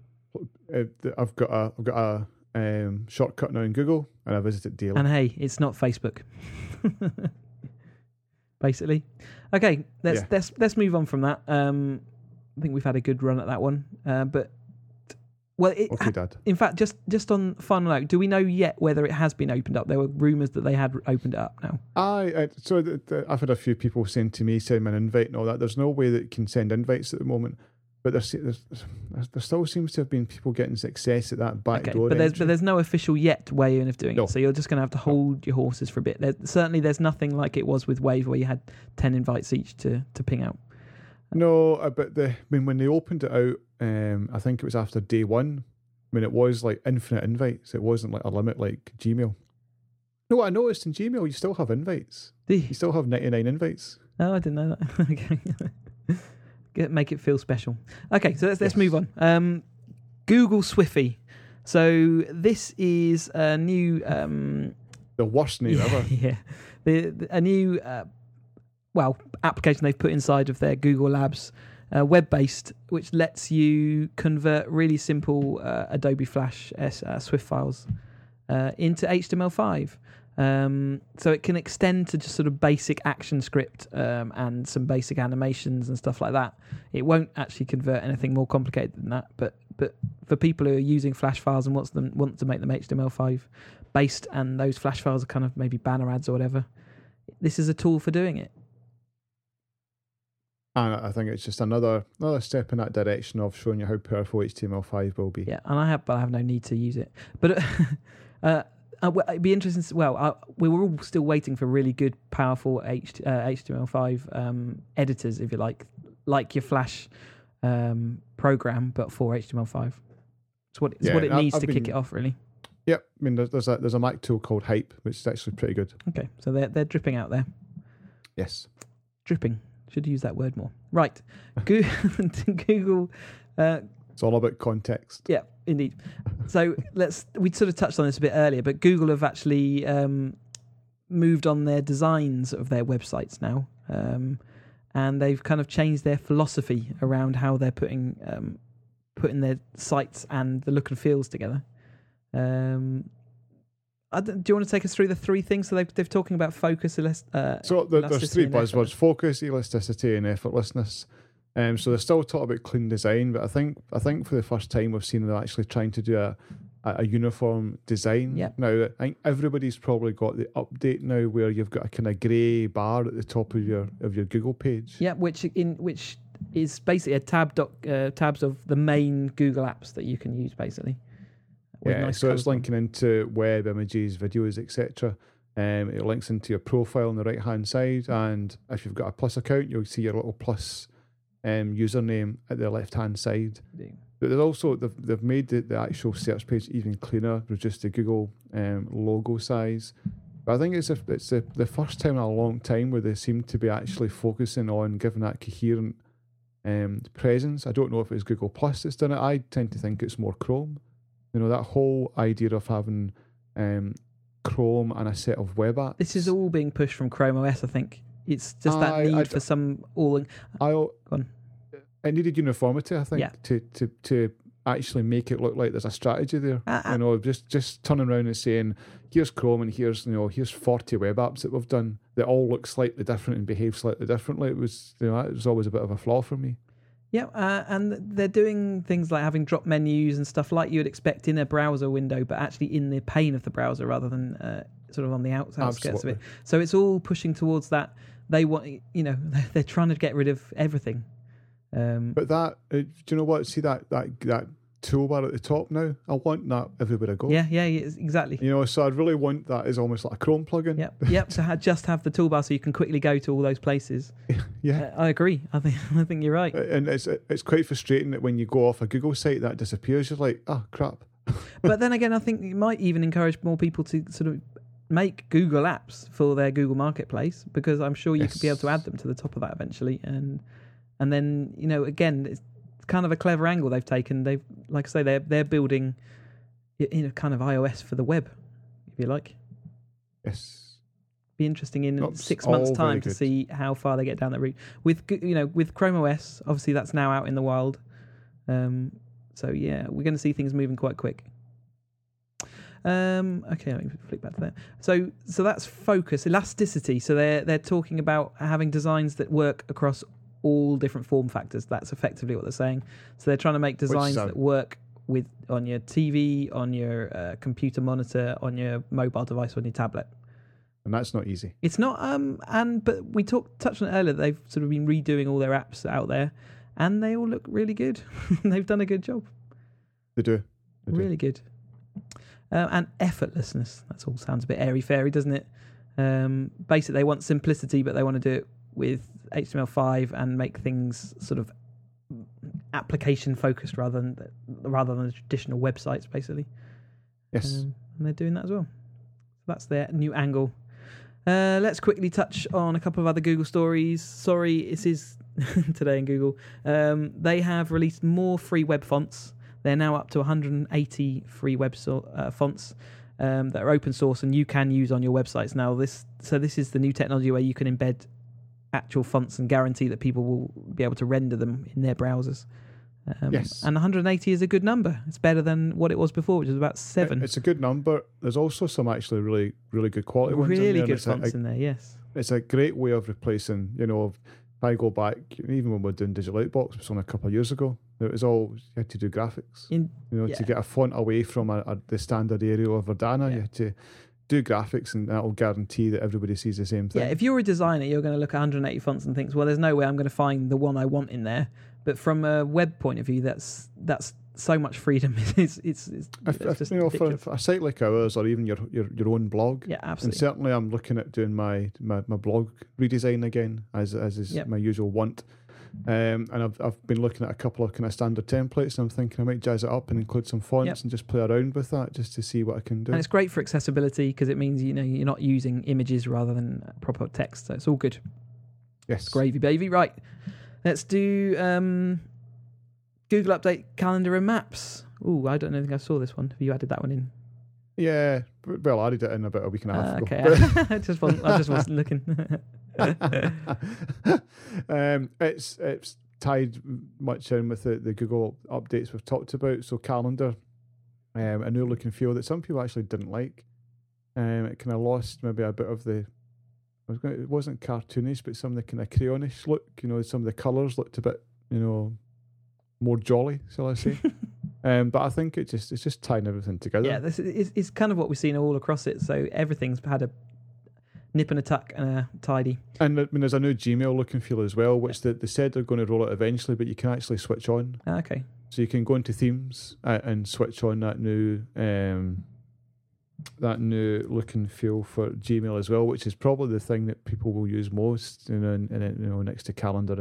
I've got a shortcut now in Google, and I visit it daily. And hey, it's not Facebook. Basically, okay. Let's move on from that. I think we've had a good run at that one, but. Okay, Dad. In fact, just on final note, do we know yet whether it has been opened up? There were rumours that they had opened it up now. I've had a few people saying to me, send me an invite and all that. There's no way that you can send invites at the moment, but there still seems to have been people getting success at that back door. But there's no official yet way of doing it, so you're just going to have to hold your horses for a bit. There's nothing like it was with Wave where you had 10 invites each to ping out. No, but when they opened it out, I think it was after day one. I mean, it was like infinite invites. It wasn't like a limit like Gmail. No, I noticed in Gmail you still have invites. You still have 99 invites. Oh, I didn't know that. Okay, make it feel special. Okay, so let's move on. Google Swiffy. So this is a new. The worst name ever. Yeah, a new. Application they've put inside of their Google Labs, web-based, which lets you convert really simple Adobe Flash Swift files into HTML5. So it can extend to just sort of basic ActionScript and some basic animations and stuff like that. It won't actually convert anything more complicated than that. But for people who are using Flash files and want to make them HTML5 based, and those Flash files are kind of maybe banner ads or whatever, this is a tool for doing it. And I think it's just another step in that direction of showing you how powerful HTML5 will be. Yeah, and I have no need to use it. But it'd be interesting. We were all still waiting for really good, powerful HTML5 editors, if you like your Flash program, but for HTML5. It's what it needs to kick it off, really. Yep, I mean there's a Mac tool called Hype, which is actually pretty good. Okay, so they're dripping out there. Yes, dripping. Should use that word more. Right, Google. It's all about context. Yeah, indeed. So we sort of touched on this a bit earlier, but Google have actually moved on their designs of their websites now, and they've kind of changed their philosophy around how they're putting their sites and the look and feels together. Do you want to take us through the three things? So they've talking about focus, there's three buzzwords: focus, elasticity, and effortlessness. So they're still talking about clean design, but I think for the first time we've seen them actually trying to do a uniform design. Yep. Now I think everybody's probably got the update now where you've got a kind of grey bar at the top of your Google page. Yeah, which is basically a tabs of the main Google apps that you can use, basically. Yeah, nice so it's linking into web images, videos, etc. It links into your profile on the right hand side, and if you've got a Plus account, you'll see your little Plus username at the left hand side. Yeah. But there's also they've made the actual search page even cleaner, reduced the Google logo size. But I think it's the first time in a long time where they seem to be actually focusing on giving that coherent presence. I don't know if it's Google Plus that's done it. I tend to think it's more Chrome. You know, that whole idea of having Chrome and a set of web apps. This is all being pushed from Chrome OS, I think. It's just that need for some all. Go on. It needed uniformity, I think, to actually make it look like there's a strategy there. Just turning around and saying, here's Chrome and here's 40 web apps that we've done that all look slightly different and behave slightly differently. It was always a bit of a flaw for me. Yeah, and they're doing things like having drop menus and stuff like you would expect in a browser window, but actually in the pane of the browser rather than sort of on the outskirts of it. So it's all pushing towards that. They want, they're trying to get rid of everything. But that, do you know what? See that toolbar at the top now? I want that everywhere I go. Yeah, exactly. So I'd really want that as almost like a Chrome plugin. Yep. So just have the toolbar so you can quickly go to all those places. Yeah, I agree. I think you're right. And it's quite frustrating that when you go off a Google site that disappears. You're like, oh crap. But then again, I think it might even encourage more people to sort of make Google apps for their Google Marketplace, because I'm sure you could be able to add them to the top of that eventually, and then again, it's kind of a clever angle they've taken. They've, like I say, they're building kind of iOS for the web, if you like. Yes. Be interesting in 6 months' time to see how far they get down that route. With Chrome OS, obviously that's now out in the wild. So yeah, we're going to see things moving quite quick. Okay, let me flick back to that. So that's focus, elasticity. So they're talking about having designs that work across all different form factors. That's effectively what they're saying. So they're trying to make designs that work on your TV, on your computer monitor, on your mobile device, on your tablet. And that's not easy. It's not. But we touched on it earlier. They've sort of been redoing all their apps out there, and they all look really good. They've done a good job. They do. Really good. And effortlessness. That all sounds a bit airy-fairy, doesn't it? Basically, they want simplicity, but they want to do it with HTML5 and make things sort of application-focused rather than traditional websites, basically. Yes. And they're doing that as well. That's their new angle. Let's quickly touch on a couple of other Google stories. Sorry, this is today in Google. They have released more free web fonts. They're now up to 180 free web fonts that are open source and you can use on your websites now. This is the new technology where you can embed actual fonts and guarantee that people will be able to render them in their browsers. Yes. And 180 is a good number. It's better than what it was before, which was about 7. It's a good number. There's also some actually really, really good quality ones in there. Really good fonts in there, yes. It's a great way of replacing, if I go back, even when we were doing Digital Outbox, it was only a couple of years ago, it was all, you had to do graphics. To get a font away from the standard Arial or Verdana, you had to do graphics, and that will guarantee that everybody sees the same thing. Yeah, if you're a designer, you're going to look at 180 fonts and think, well, there's no way I'm going to find the one I want in there. But from a web point of view, that's so much freedom. It's just for a site like ours, or even your own blog. Yeah, absolutely. And certainly, I'm looking at doing my blog redesign again, as is my usual want. And I've been looking at a couple of kind of standard templates, and I'm thinking I might jazz it up and include some fonts and just play around with that, just to see what I can do. And it's great for accessibility because it means you're not using images rather than proper text, so it's all good. Yes, it's gravy, baby. Right, let's do Google Update Calendar and Maps. Oh, I don't think I saw this one. Have you added that one in? Yeah, well, I did it in about a week and a half ago. Okay, I just wasn't looking. It's tied much in with the Google updates we've talked about. So Calendar, a new look and feel that some people actually didn't like. It kind of lost maybe a bit of it wasn't cartoonish, but some of the kind of crayonish look. Some of the colours looked a bit, more jolly, shall I say? But I think it's just tying everything together. Yeah, this is kind of what we've seen all across it. So everything's had a nip and a tuck and a tidy. And there's a new Gmail look and feel as well, which they said they're going to roll it eventually, but you can actually switch on. Okay. So you can go into themes and switch on that new look and feel for Gmail as well, which is probably the thing that people will use most. Next to Calendar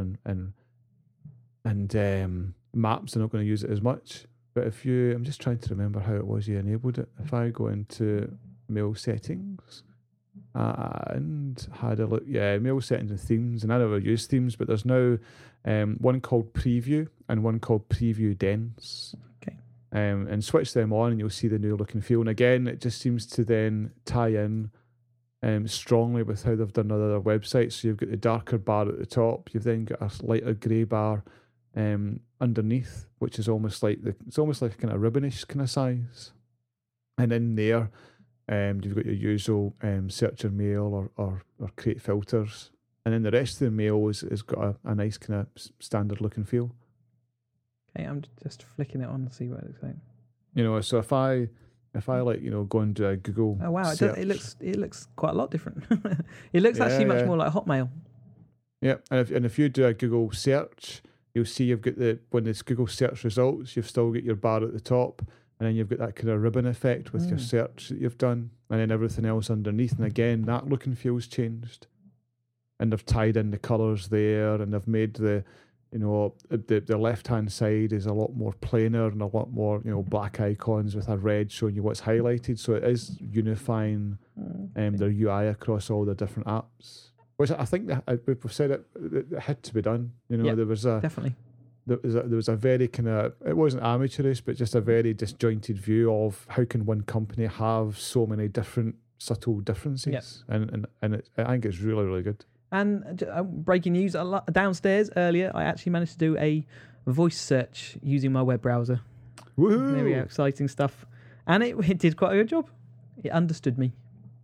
and Maps, they're not going to use it as much. But I'm just trying to remember how it was you enabled it. If I go into mail settings and had a look, mail settings and themes, and I never use themes, but there's now one called Preview and one called Preview Dense. Okay. And switch them on and you'll see the new look and feel. And again, it just seems to then tie in strongly with how they've done other websites. So you've got the darker bar at the top, you've then got a lighter grey bar underneath, which is almost like it's almost like a kind of ribbonish kind of size. And in there, you've got your usual search your mail or create filters. And then the rest of the mail has got a nice kind of standard look and feel. Okay, I'm just flicking it on to see what it looks like. So if I go and do a Google. Oh wow, search, it looks quite a lot different. It looks actually much more like Hotmail. Yeah, and if you do a Google search, you'll see you've got when it's Google search results, you've still got your bar at the top, and then you've got that kind of ribbon effect with your search that you've done, and then everything else underneath. And again, that look and feel's changed, and they've tied in the colours there, and they've made the left hand side is a lot more plainer and a lot more black icons with a red showing you what's highlighted. So it is unifying their UI across all the different apps. Which I think we've said it had to be done. There was definitely. There was a very kind of, it wasn't amateurish, but just a very disjointed view of how can one company have so many different subtle differences, and I think it's really, really good. And breaking news, downstairs earlier, I actually managed to do a voice search using my web browser. Woohoo! There we go, exciting stuff. And it did quite a good job. It understood me.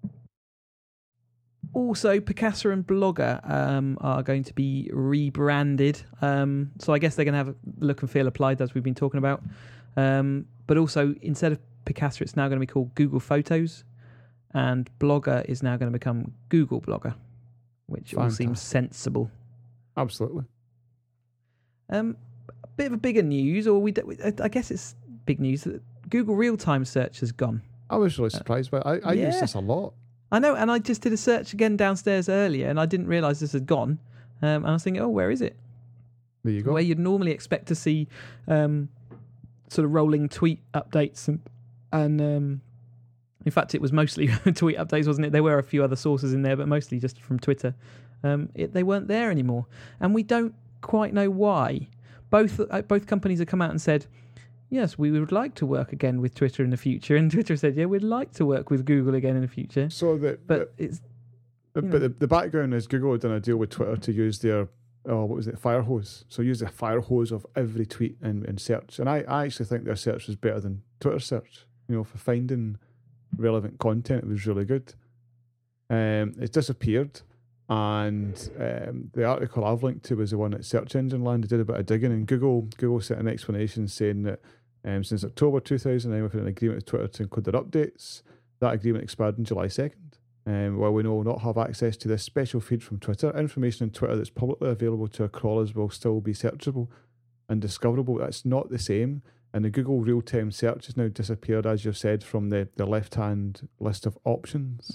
Also, Picasa and Blogger are going to be rebranded. So I guess they're going to have a look and feel applied, as we've been talking about. But also, instead of Picasa, it's now going to be called Google Photos. And Blogger is now going to become Google Blogger, which all seems sensible. Absolutely. A bit of a bigger news, or I guess it's big news, that Google Real-Time Search has gone. I was really surprised by it. I use this a lot. I know, and I just did a search again downstairs earlier, and I didn't realise this had gone. And I was thinking, where is it? There you go. Where you'd normally expect to see sort of rolling tweet updates, and in fact, it was mostly tweet updates, wasn't it? There were a few other sources in there, but mostly just from Twitter. They weren't there anymore, and we don't quite know why. Both companies have come out and said, yes, we would like to work again with Twitter in the future. And Twitter said, yeah, we'd like to work with Google again in the future. So the background is Google had done a deal with Twitter to use their what was it, fire hose. So use the fire hose of every tweet in search. And I actually think their search was better than Twitter search. For finding relevant content, it was really good. It's disappeared, and the article I've linked to was the one at Search Engine Land. They did a bit of digging, and Google sent an explanation saying that since October 2009, we've had an agreement with Twitter to include their updates. That agreement expired on July 2nd. While we will not have access to this special feed from Twitter, information on Twitter that's publicly available to our crawlers will still be searchable and discoverable. That's not the same. And the Google real-time search has now disappeared, as you've said, from the left-hand list of options.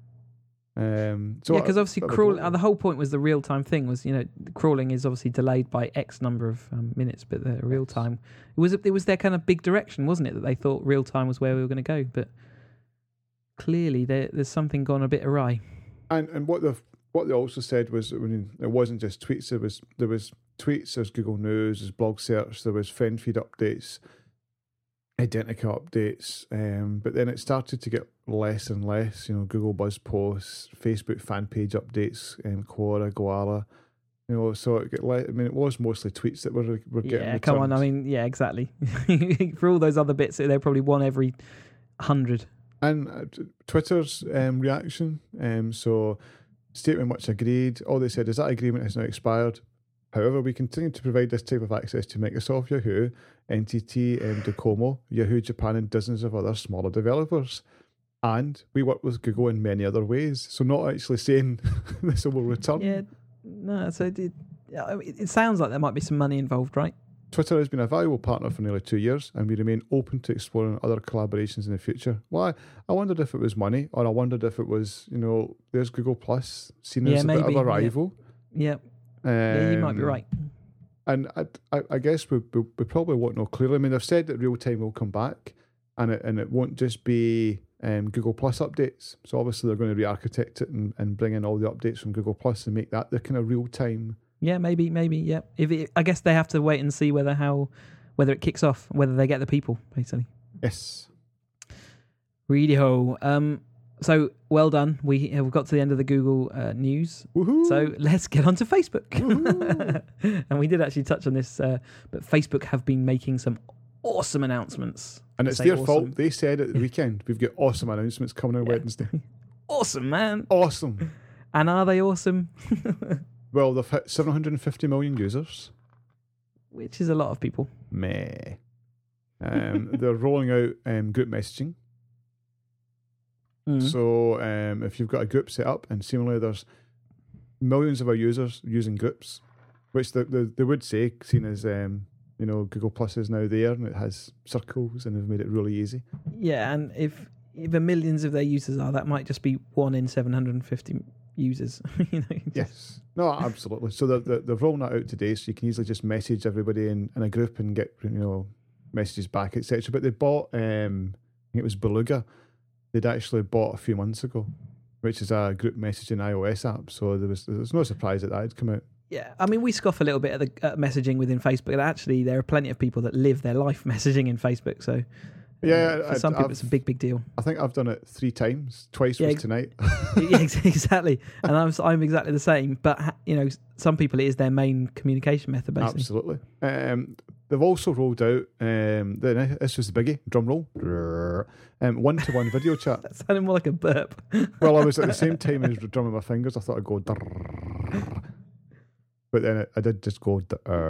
Because obviously the whole point was the real-time thing was, crawling is obviously delayed by X number of minutes, but the real-time, it was their kind of big direction, wasn't it, that they thought real-time was where we were going to go, but clearly there's something gone a bit awry. And what they also said was, it wasn't just tweets, there was tweets, there's Google News, there's blog search, there was friend feed updates, Identica updates, but then it started to get less and less, Google Buzz posts, Facebook fan page updates, Quora, Goala, so it was mostly tweets that were getting returned. Yeah, come on, exactly. For all those other bits, they're probably one every 100. And Twitter's reaction, so statement much agreed. All they said is that agreement has now expired. However, we continue to provide this type of access to Microsoft, Yahoo, NTT, Docomo, Yahoo Japan, and dozens of other smaller developers. And we work with Google in many other ways. So not actually saying this will return. Yeah, no, so it sounds like there might be some money involved, right? Twitter has been a valuable partner for nearly 2 years, and we remain open to exploring other collaborations in the future. Well, I wondered if it was money, or I wondered if it was, there's Google Plus, seen as a bit of a rival. Yeah. Yeah, you might be right. And I guess we probably won't know clearly. They've said that real time will come back, and it won't just be Google Plus updates. So obviously they're going to re-architect it and bring in all the updates from Google Plus and make that the kind of real time. Yeah, maybe. Yeah. I guess they have to wait and see whether it kicks off, whether they get the people, basically. Yes. Righty-ho. So, well done. We have got to the end of the Google news. Woohoo. So, let's get on to Facebook. And we did actually touch on this, but Facebook have been making some awesome announcements. And it's their fault. They said at the weekend, we've got awesome announcements coming on Wednesday. Awesome, man. Awesome. And are they awesome? Well, they've hit 750 million users. Which is a lot of people. Meh. They're rolling out group messaging. So if you've got a group set up, and similarly there's millions of our users using groups, which they would say, seen as Google Plus is now there and it has circles and they've made it really easy. Yeah, and if the millions of their users are, that might just be 1 in 750 users. Yes, no, absolutely. So they've rolled that out today, so you can easily just message everybody in a group and get messages back, etc. But they bought, I think it was Beluga. They'd actually bought a few months ago, which is a group messaging iOS app. So there was no surprise that had come out. Yeah, we scoff a little bit at the messaging within Facebook, and actually there are plenty of people that live their life messaging in Facebook. So yeah, for some people it's a big deal. I think I've done it 3 times. Twice was tonight. Yeah, exactly. And I'm exactly the same. But some people it is their main communication method, basically. Absolutely. They've also rolled out, this was the biggie, drum roll, 1-to-1 video chat. That sounded more like a burp. Well, I was at the same time as drumming my fingers, I thought I'd go, but then I did just go,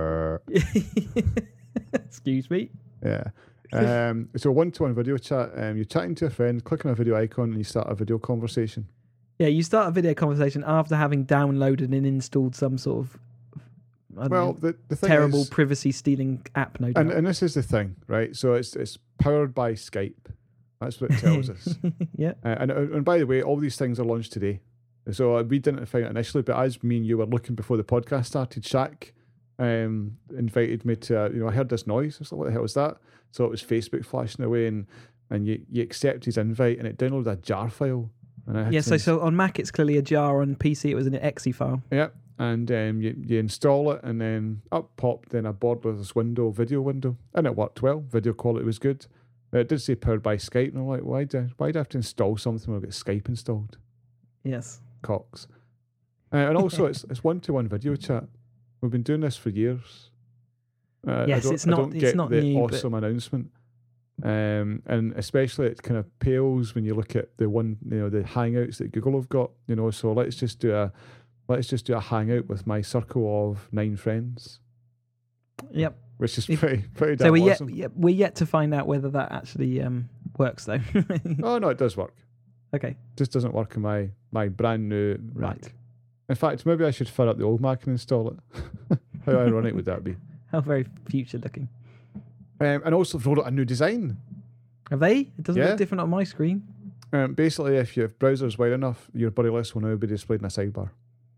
Excuse me? Yeah. So 1-to-1 video chat, you're chatting to a friend, click on a video icon and you start a video conversation. Yeah, you start a video conversation after having downloaded and installed some sort of the thing terrible is, privacy stealing app, no doubt. And this is the thing, right? So it's powered by Skype. That's what it tells us. Yeah. And by the way, all these things are launched today. So we didn't find it initially, but as me and you were looking before the podcast started, Shaq invited me to, I heard this noise. I was like, what the hell was that? So it was Facebook flashing away, and you accept his invite, and it downloaded a jar file. And so on Mac it's clearly a jar, on PC it was an exe file. Yeah. And you install it, and then up popped then a borderless video window, and it worked well. Video quality was good. It did say powered by Skype, and I'm like, why do I have to install something when I've got Skype installed? Yes. Cox. And also it's 1-to-1 video chat. We've been doing this for years. Yes, I it's not. don't It's get not the new. awesome announcement, and especially it kind of pales when you look at the Hangouts that Google have got. So let's just do a Hangout with my circle of 9 friends. Yep. Which is pretty damn so awesome. We're yet to find out whether that actually works, though. Oh no, it does work. Okay. Just doesn't work in my brand new Right. Mac. In fact, maybe I should fire up the old Mac and install it. How ironic would that be? How very future looking. And also rolled out a new design. Have they? It doesn't look different on my screen. Basically, if your browser's wide enough, your buddy list will now be displayed in a sidebar.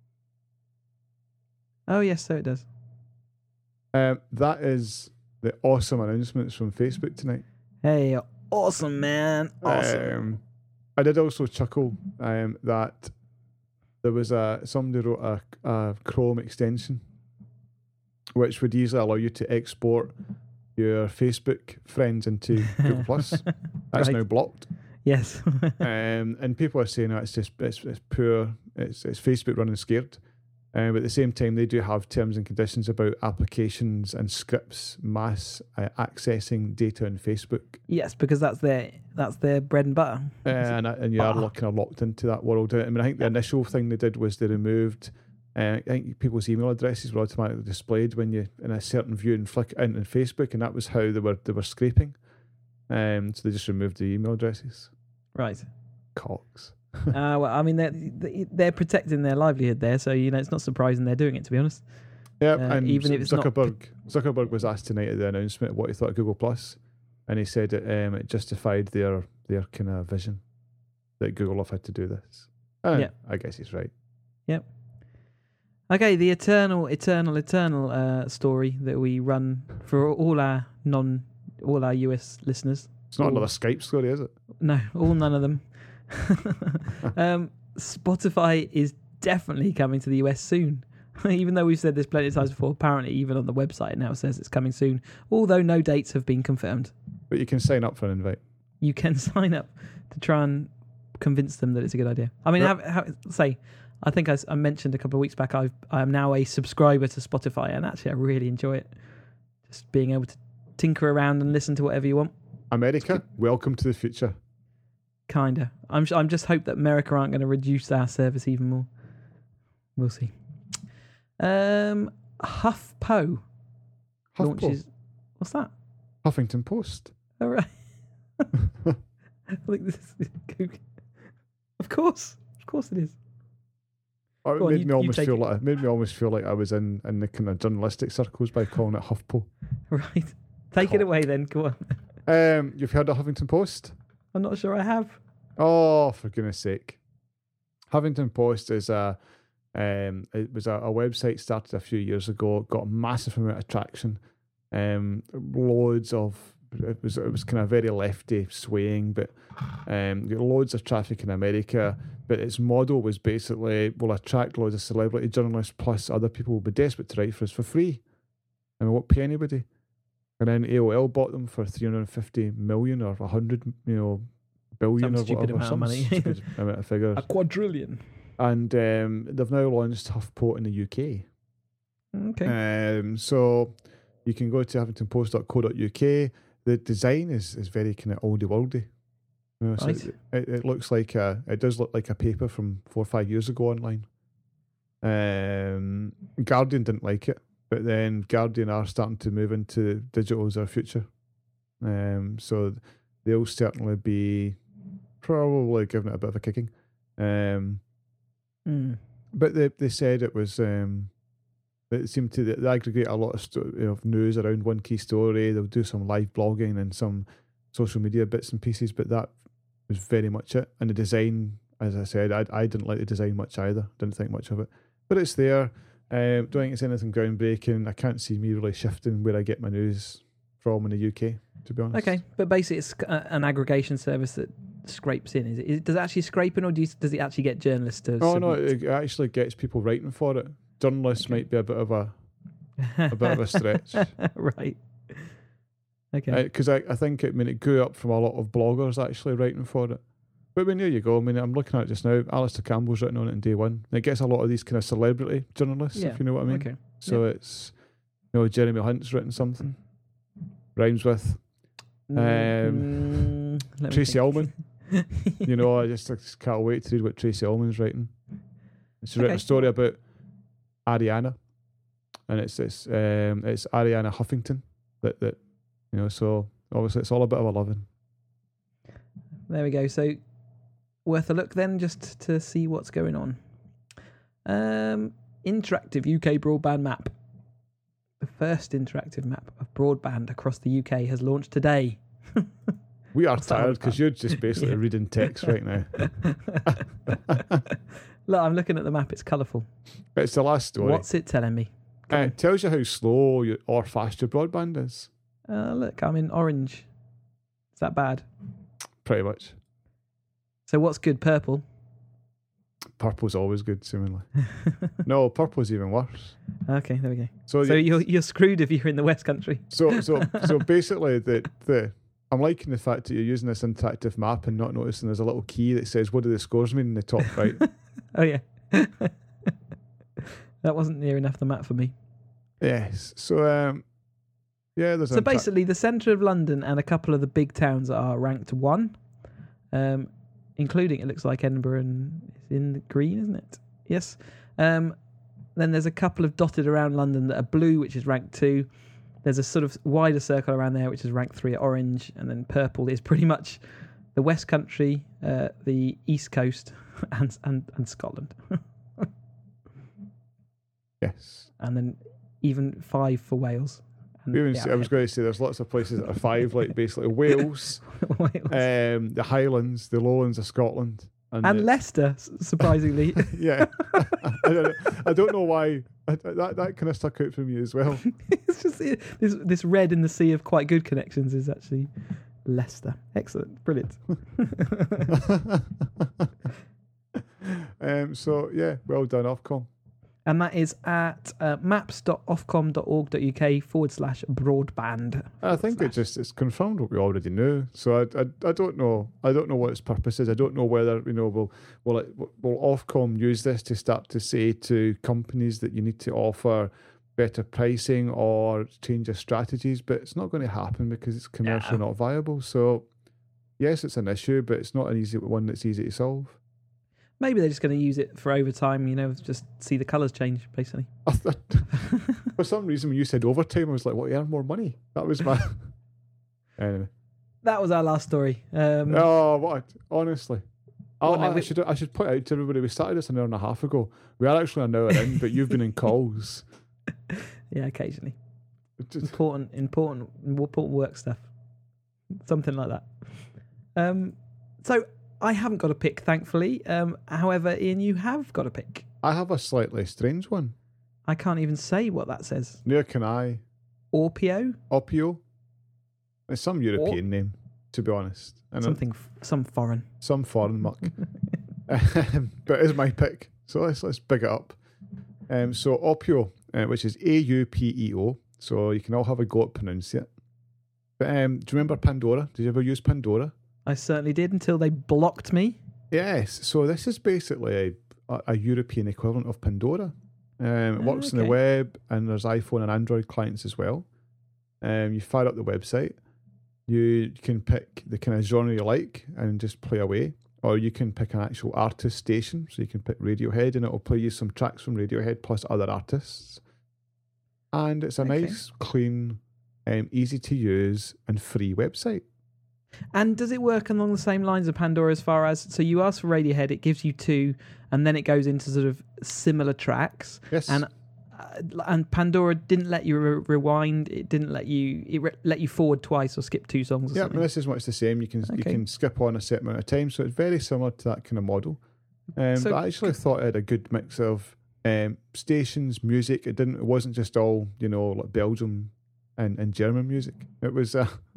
Oh yes, so it does. That is the awesome announcements from Facebook tonight. Hey, awesome, man. Awesome. I did also chuckle that there was somebody wrote a Chrome extension which would easily allow you to export your Facebook friends into Google Plus. That's Right. now blocked. Yes. And people are saying that it's poor. It's Facebook running scared. But at the same time, they do have terms and conditions about applications and scripts mass accessing data on Facebook. Yes, because that's their bread and butter. And you are kind of locked into that world. I mean, I think the initial thing they did was they removed. I think people's email addresses were automatically displayed when you in a certain view and flick in Facebook, and that was how they were scraping. So they just removed the email addresses. Right. Cocks. Well, I mean, they're protecting their livelihood there, so it's not surprising they're doing it. To be honest. Yeah, and even if it's Zuckerberg was asked tonight at the announcement what he thought of Google Plus, and he said it justified their kind of vision that Google have had to do this. And I guess he's right. Yep. Okay, the eternal story that we run for all our US listeners. It's not another Skype story, is it? No, none of them. Spotify is definitely coming to the US soon. Even though we've said this plenty of times before, apparently even on the website it now says it's coming soon, although no dates have been confirmed. But you can sign up for an invite. You can sign up to try and convince them that it's a good idea. I mean, I think I mentioned a couple of weeks back, I am now a subscriber to Spotify, and actually I really enjoy it. Just being able to tinker around and listen to whatever you want. America, welcome to the future. Kinda. I'm just hope that America aren't going to reduce our service even more. We'll see. HuffPo launches. What's that? Huffington Post. All right. I think this is Google. Of course it is. It made me almost feel like I was in the kind of journalistic circles by calling it HuffPo. Right. Take it away then. Go on. You've heard of Huffington Post? I'm not sure I have. Oh, for goodness sake. Huffington Post is it was a website started a few years ago, got a massive amount of traction. It was kind of very lefty swaying, but loads of traffic in America. But its model was basically, we'll attract loads of celebrity journalists plus other people will be desperate to write for us for free. And we won't pay anybody. And then AOL bought them for 350 million or 100 billion Some or stupid whatever. amount of money. Stupid amount of figures. A quadrillion. And they've now launched HuffPo in the UK. Okay. So you can go to huffingtonpost.co.uk. The design is very kind of oldie-worldy. Right. So it looks like it does look like a paper from 4 or 5 years ago online. Guardian didn't like it, but then Guardian are starting to move into digital as our future. So they'll certainly be probably giving it a bit of a kicking. But they said it was it seemed to they aggregate a lot of news around one key story. They'll do some live blogging and some social media bits and pieces, but that was very much it. And the design, as I said, I didn't like the design much either. Didn't think much of it, but it's there. Don't think it's anything groundbreaking. I can't see me really shifting where I get my news from in the UK, to be honest. Okay, but basically it's an aggregation service that scrapes in. Does it actually scrape in, or does it actually get journalists to? Oh no, it actually gets people writing for it. Journalists might be a bit of a stretch, right? Okay, because I think it grew up from a lot of bloggers actually writing for it. But there you go. I mean, I'm looking at it just now. Alistair Campbell's written on it in day one. And it gets a lot of these kind of celebrity journalists, if you know what I mean. Okay. So it's, Jeremy Hunt's written something. Rhymes with Tracy Ullman. I just can't wait to read what Tracy Ullman's writing. She's written a story about Ariana, and it's Ariana Huffington that so obviously it's all a bit of a loving. There we go. So worth a look then, just to see what's going on. Interactive UK broadband map. The first interactive map of broadband across the UK has launched today. We are tired because you're just basically reading text right now. Look, I'm looking at the map. It's colourful. It's the last story. What's it telling me? It tells you how slow or fast your broadband is. Look, I'm in orange. Is that bad? Pretty much. So what's good? Purple? Purple's always good, seemingly. No, purple's even worse. Okay, there we go. So you're screwed if you're in the West Country. So basically, I'm liking the fact that you're using this interactive map and not noticing there's a little key that says, what do the scores mean in the top right? Oh, yeah. That wasn't near enough the map for me. Yes. So, there's... So basically, the centre of London and a couple of the big towns are ranked 1, including, it looks like Edinburgh, and it's in the green, isn't it? Yes. Then there's a couple of dotted around London that are blue, which is ranked 2. There's a sort of wider circle around there, which is ranked 3 at orange, and then purple is pretty much the West Country, the East Coast, and Scotland. Yes. And then even 5 for Wales. I was going to say there's lots of places that are 5, like basically Wales, the Highlands, the Lowlands of Scotland. And Leicester, surprisingly. Yeah. I don't know why. That kind of stuck out for me as well. It's just this red in the sea of quite good connections is actually Leicester. Excellent. Brilliant. Well done, Ofcom. And that is at maps.ofcom.org.uk/broadband. I think it's confirmed what we already knew. So I don't know. I don't know what its purpose is. I don't know whether will Ofcom use this to start to say to companies that you need to offer better pricing or change your strategies. But it's not going to happen because it's commercially not viable. So yes, it's an issue, but it's not an easy one that's easy to solve. Maybe they're just going to use it for overtime, just see the colours change, basically. For some reason, when you said overtime, I was like, what, earn more money? That was my... Anyway. That was our last story. What? Honestly. I should point out to everybody, we started this an hour and a half ago. We are actually an hour in, but you've been in calls. Yeah, occasionally. Important work stuff. Something like that. So... I haven't got a pick, thankfully. However, Ian, you have got a pick. I have a slightly strange one. I can't even say what that says. Neither can I. Orpio? It's some European name, to be honest. Some foreign. Some foreign muck. But it's my pick. So let's big it up. So Opio, which is AUPEO. So you can all have a go at pronouncing it. But do you remember Pandora? Did you ever use Pandora? I certainly did until they blocked me. Yes, so this is basically a European equivalent of Pandora. It works on the web, and there's iPhone and Android clients as well. You fire up the website. You can pick the kind of genre you like and just play away. Or you can pick an actual artist station. So you can pick Radiohead, and it'll play you some tracks from Radiohead plus other artists. And it's a nice, clean, easy to use and free website. And does it work along the same lines of Pandora as far as, so you ask for Radiohead, it gives you 2, and then it goes into sort of similar tracks. Yes. And Pandora didn't let you rewind. It didn't let you. Let you forward twice or skip 2 songs. Or something. This is much the same. You can skip on a set amount of time, so it's very similar to that kind of model. But I actually thought it had a good mix of stations, music. It wasn't just all like Belgium and German music. It was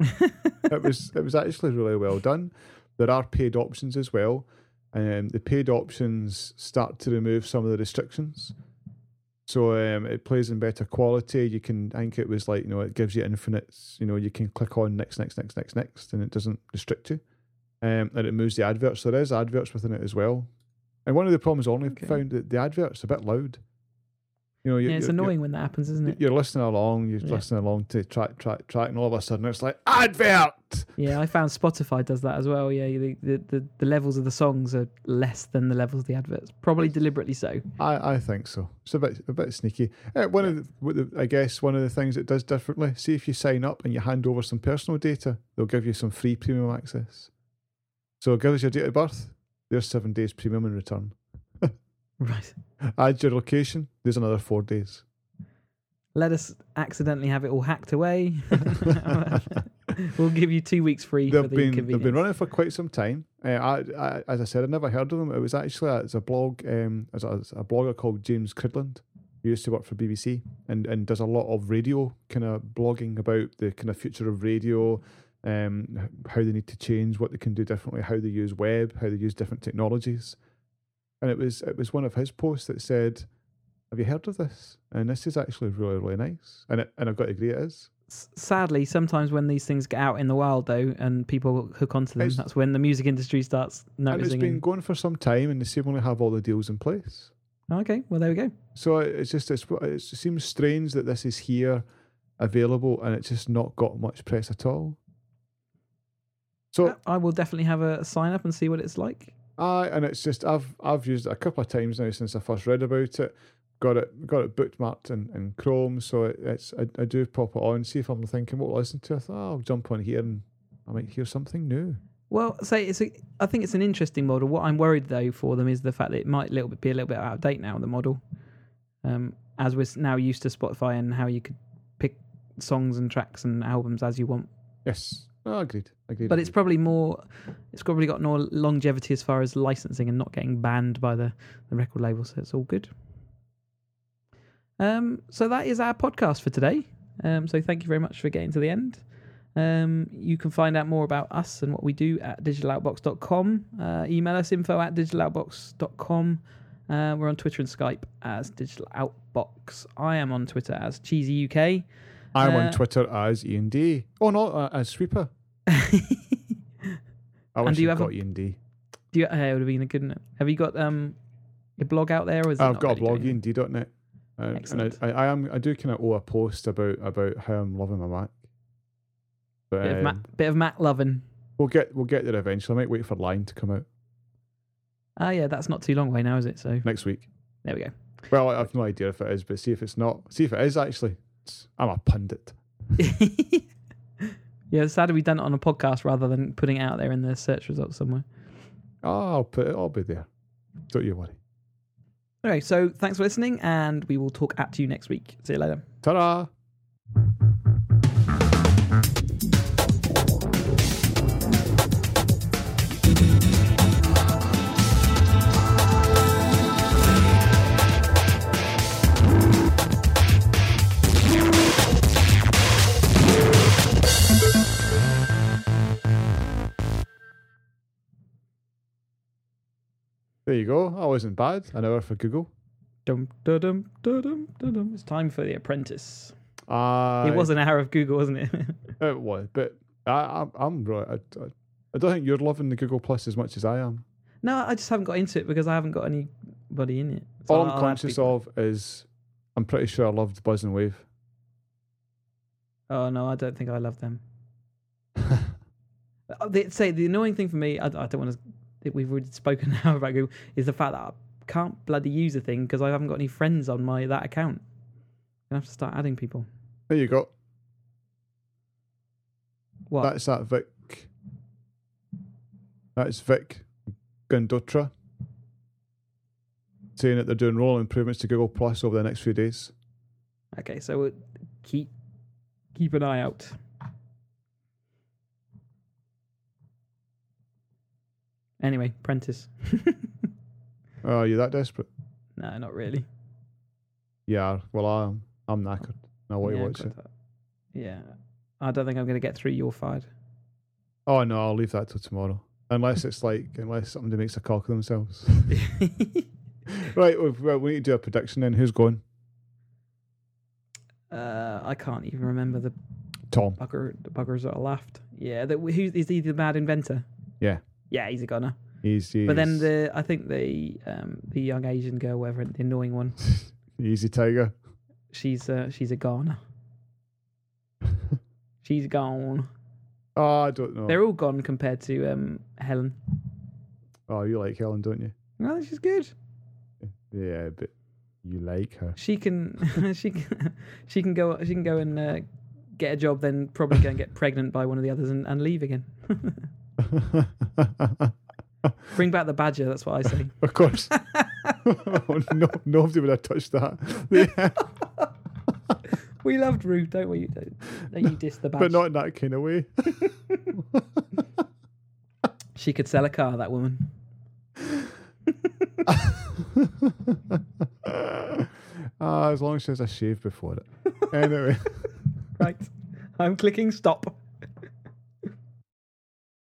it was actually really well done. There are paid options as well. The paid options start to remove some of the restrictions. So it plays in better quality. You can, I think it was like, it gives you infinite, you can click on next, and it doesn't restrict you. And it moves the adverts. So there is adverts within it as well. And one of the problems I only found that the adverts are a bit loud. You know, It's annoying when that happens, isn't it? You're listening along, listening along to track, and all of a sudden it's like advert. Yeah, I found Spotify does that as well. Yeah, the levels of the songs are less than the levels of the adverts, probably deliberately so. I think so. It's a bit sneaky. I guess one of the things it does differently. See, if you sign up and you hand over some personal data, they'll give you some free premium access. So give us your date of birth. There's 7 days premium in return. Right. Add your location. There's another 4 days. Let us accidentally have it all hacked away. We'll give you 2 weeks free for the inconvenience. They've been running for quite some time. As I said, I'd never heard of them. It was actually it's a blog. As a blogger called James Cridland, who used to work for BBC and does a lot of radio kind of blogging about the kind of future of radio, how they need to change, what they can do differently, how they use web, how they use different technologies. And it was one of his posts that said, "Have you heard of this? And this is actually really, really nice." And I've got to agree, it is. Sadly, sometimes when these things get out in the wild, though, and people hook onto them, that's when the music industry starts noticing. And it's been going for some time, and they seemingly have all the deals in place. Okay, well, there we go. So it seems strange that this is here, available, and it's just not got much press at all. So I will definitely have a sign up and see what it's like. And it's just I've used it a couple of times now since I first read about it. Got it bookmarked in Chrome, so I do pop it on, see if I'm thinking what to listen to. I thought I'll jump on here and I might hear something new. Well, I think it's an interesting model. What I'm worried though for them is the fact that it might be a little bit out of date now. The model, as we're now used to Spotify and how you could pick songs and tracks and albums as you want. Yes. Oh, agreed. But it's probably got more longevity as far as licensing and not getting banned by the record label, so it's all good. So that is our podcast for today. So thank you very much for getting to the end. You can find out more about us and what we do at digitaloutbox.com. Email us info@digitaloutbox.com. We're on Twitter and Skype as Digital Outbox. I am on Twitter as Cheesy UK. I'm on Twitter as Ian D. Oh no, as Sweeper. I wish you got Ian D. It would have been a good note. Have you got your blog out there? Or is I've got a blog, iand.net. Excellent. And I do kind of owe a post about how I'm loving my Mac. But, bit of Mac loving. We'll get there eventually. I might wait for Line to come out. Yeah, that's not too long away now, is it? So next week. There we go. Well, I have no idea if it is, but see if it's not. See if it is actually. I'm a pundit. Yeah, it's sad we've done it on a podcast rather than putting it out there in the search results somewhere. Oh, I'll be there. Don't you worry. Okay, so thanks for listening, and we will talk at you next week. See you later. Ta-da! There you go. That wasn't bad. An hour for Google. Dum, da, dum, da, dum, da, dum. It's time for The Apprentice. It was an hour of Google, wasn't it? It was, but I'm right. I don't think you're loving the Google Plus as much as I am. No, I just haven't got into it because I haven't got anybody in it. So all I'm conscious of is I'm pretty sure I loved Buzz and Wave. Oh no, I don't think I love them. The annoying thing for me, I don't want to. We've already spoken now about Google, is the fact that I can't bloody use the thing because I haven't got any friends on that account. I have to start adding people. There you go. What? That's Vic. That's Vic Gundotra saying that they're doing rolling improvements to Google Plus over the next few days. Okay, so we'll keep an eye out. Anyway, Apprentice. Oh, are you that desperate? No, not really. Yeah, well, I'm knackered. Now what you watch it? Yeah, I don't think I'm going to get through You're Fired. Oh no, I'll leave that till tomorrow. Unless somebody makes a cock of themselves. Right, we need to do a prediction then. Who's going? I can't even remember the Tom. The buggers that are left. Yeah, is he the mad inventor? Yeah. Yeah, he's a gunner. He's But then I think the young Asian girl, whatever, the annoying one. Easy, Tiger. She's a goner. She's gone. Oh, I don't know. They're all gone compared to Helen. Oh, you like Helen, don't you? No, she's good. Yeah, but you like her. She can she can go and get a job, then probably go and get pregnant by one of the others and leave again. Bring back the badger. That's what I say. Of course. Oh, no, nobody would have touched that. Yeah. We loved Ruth, don't we? You diss the badger, But not in that kind of way. She could sell a car, that woman. As long as she has a shave before it. Anyway. Right. I'm clicking stop.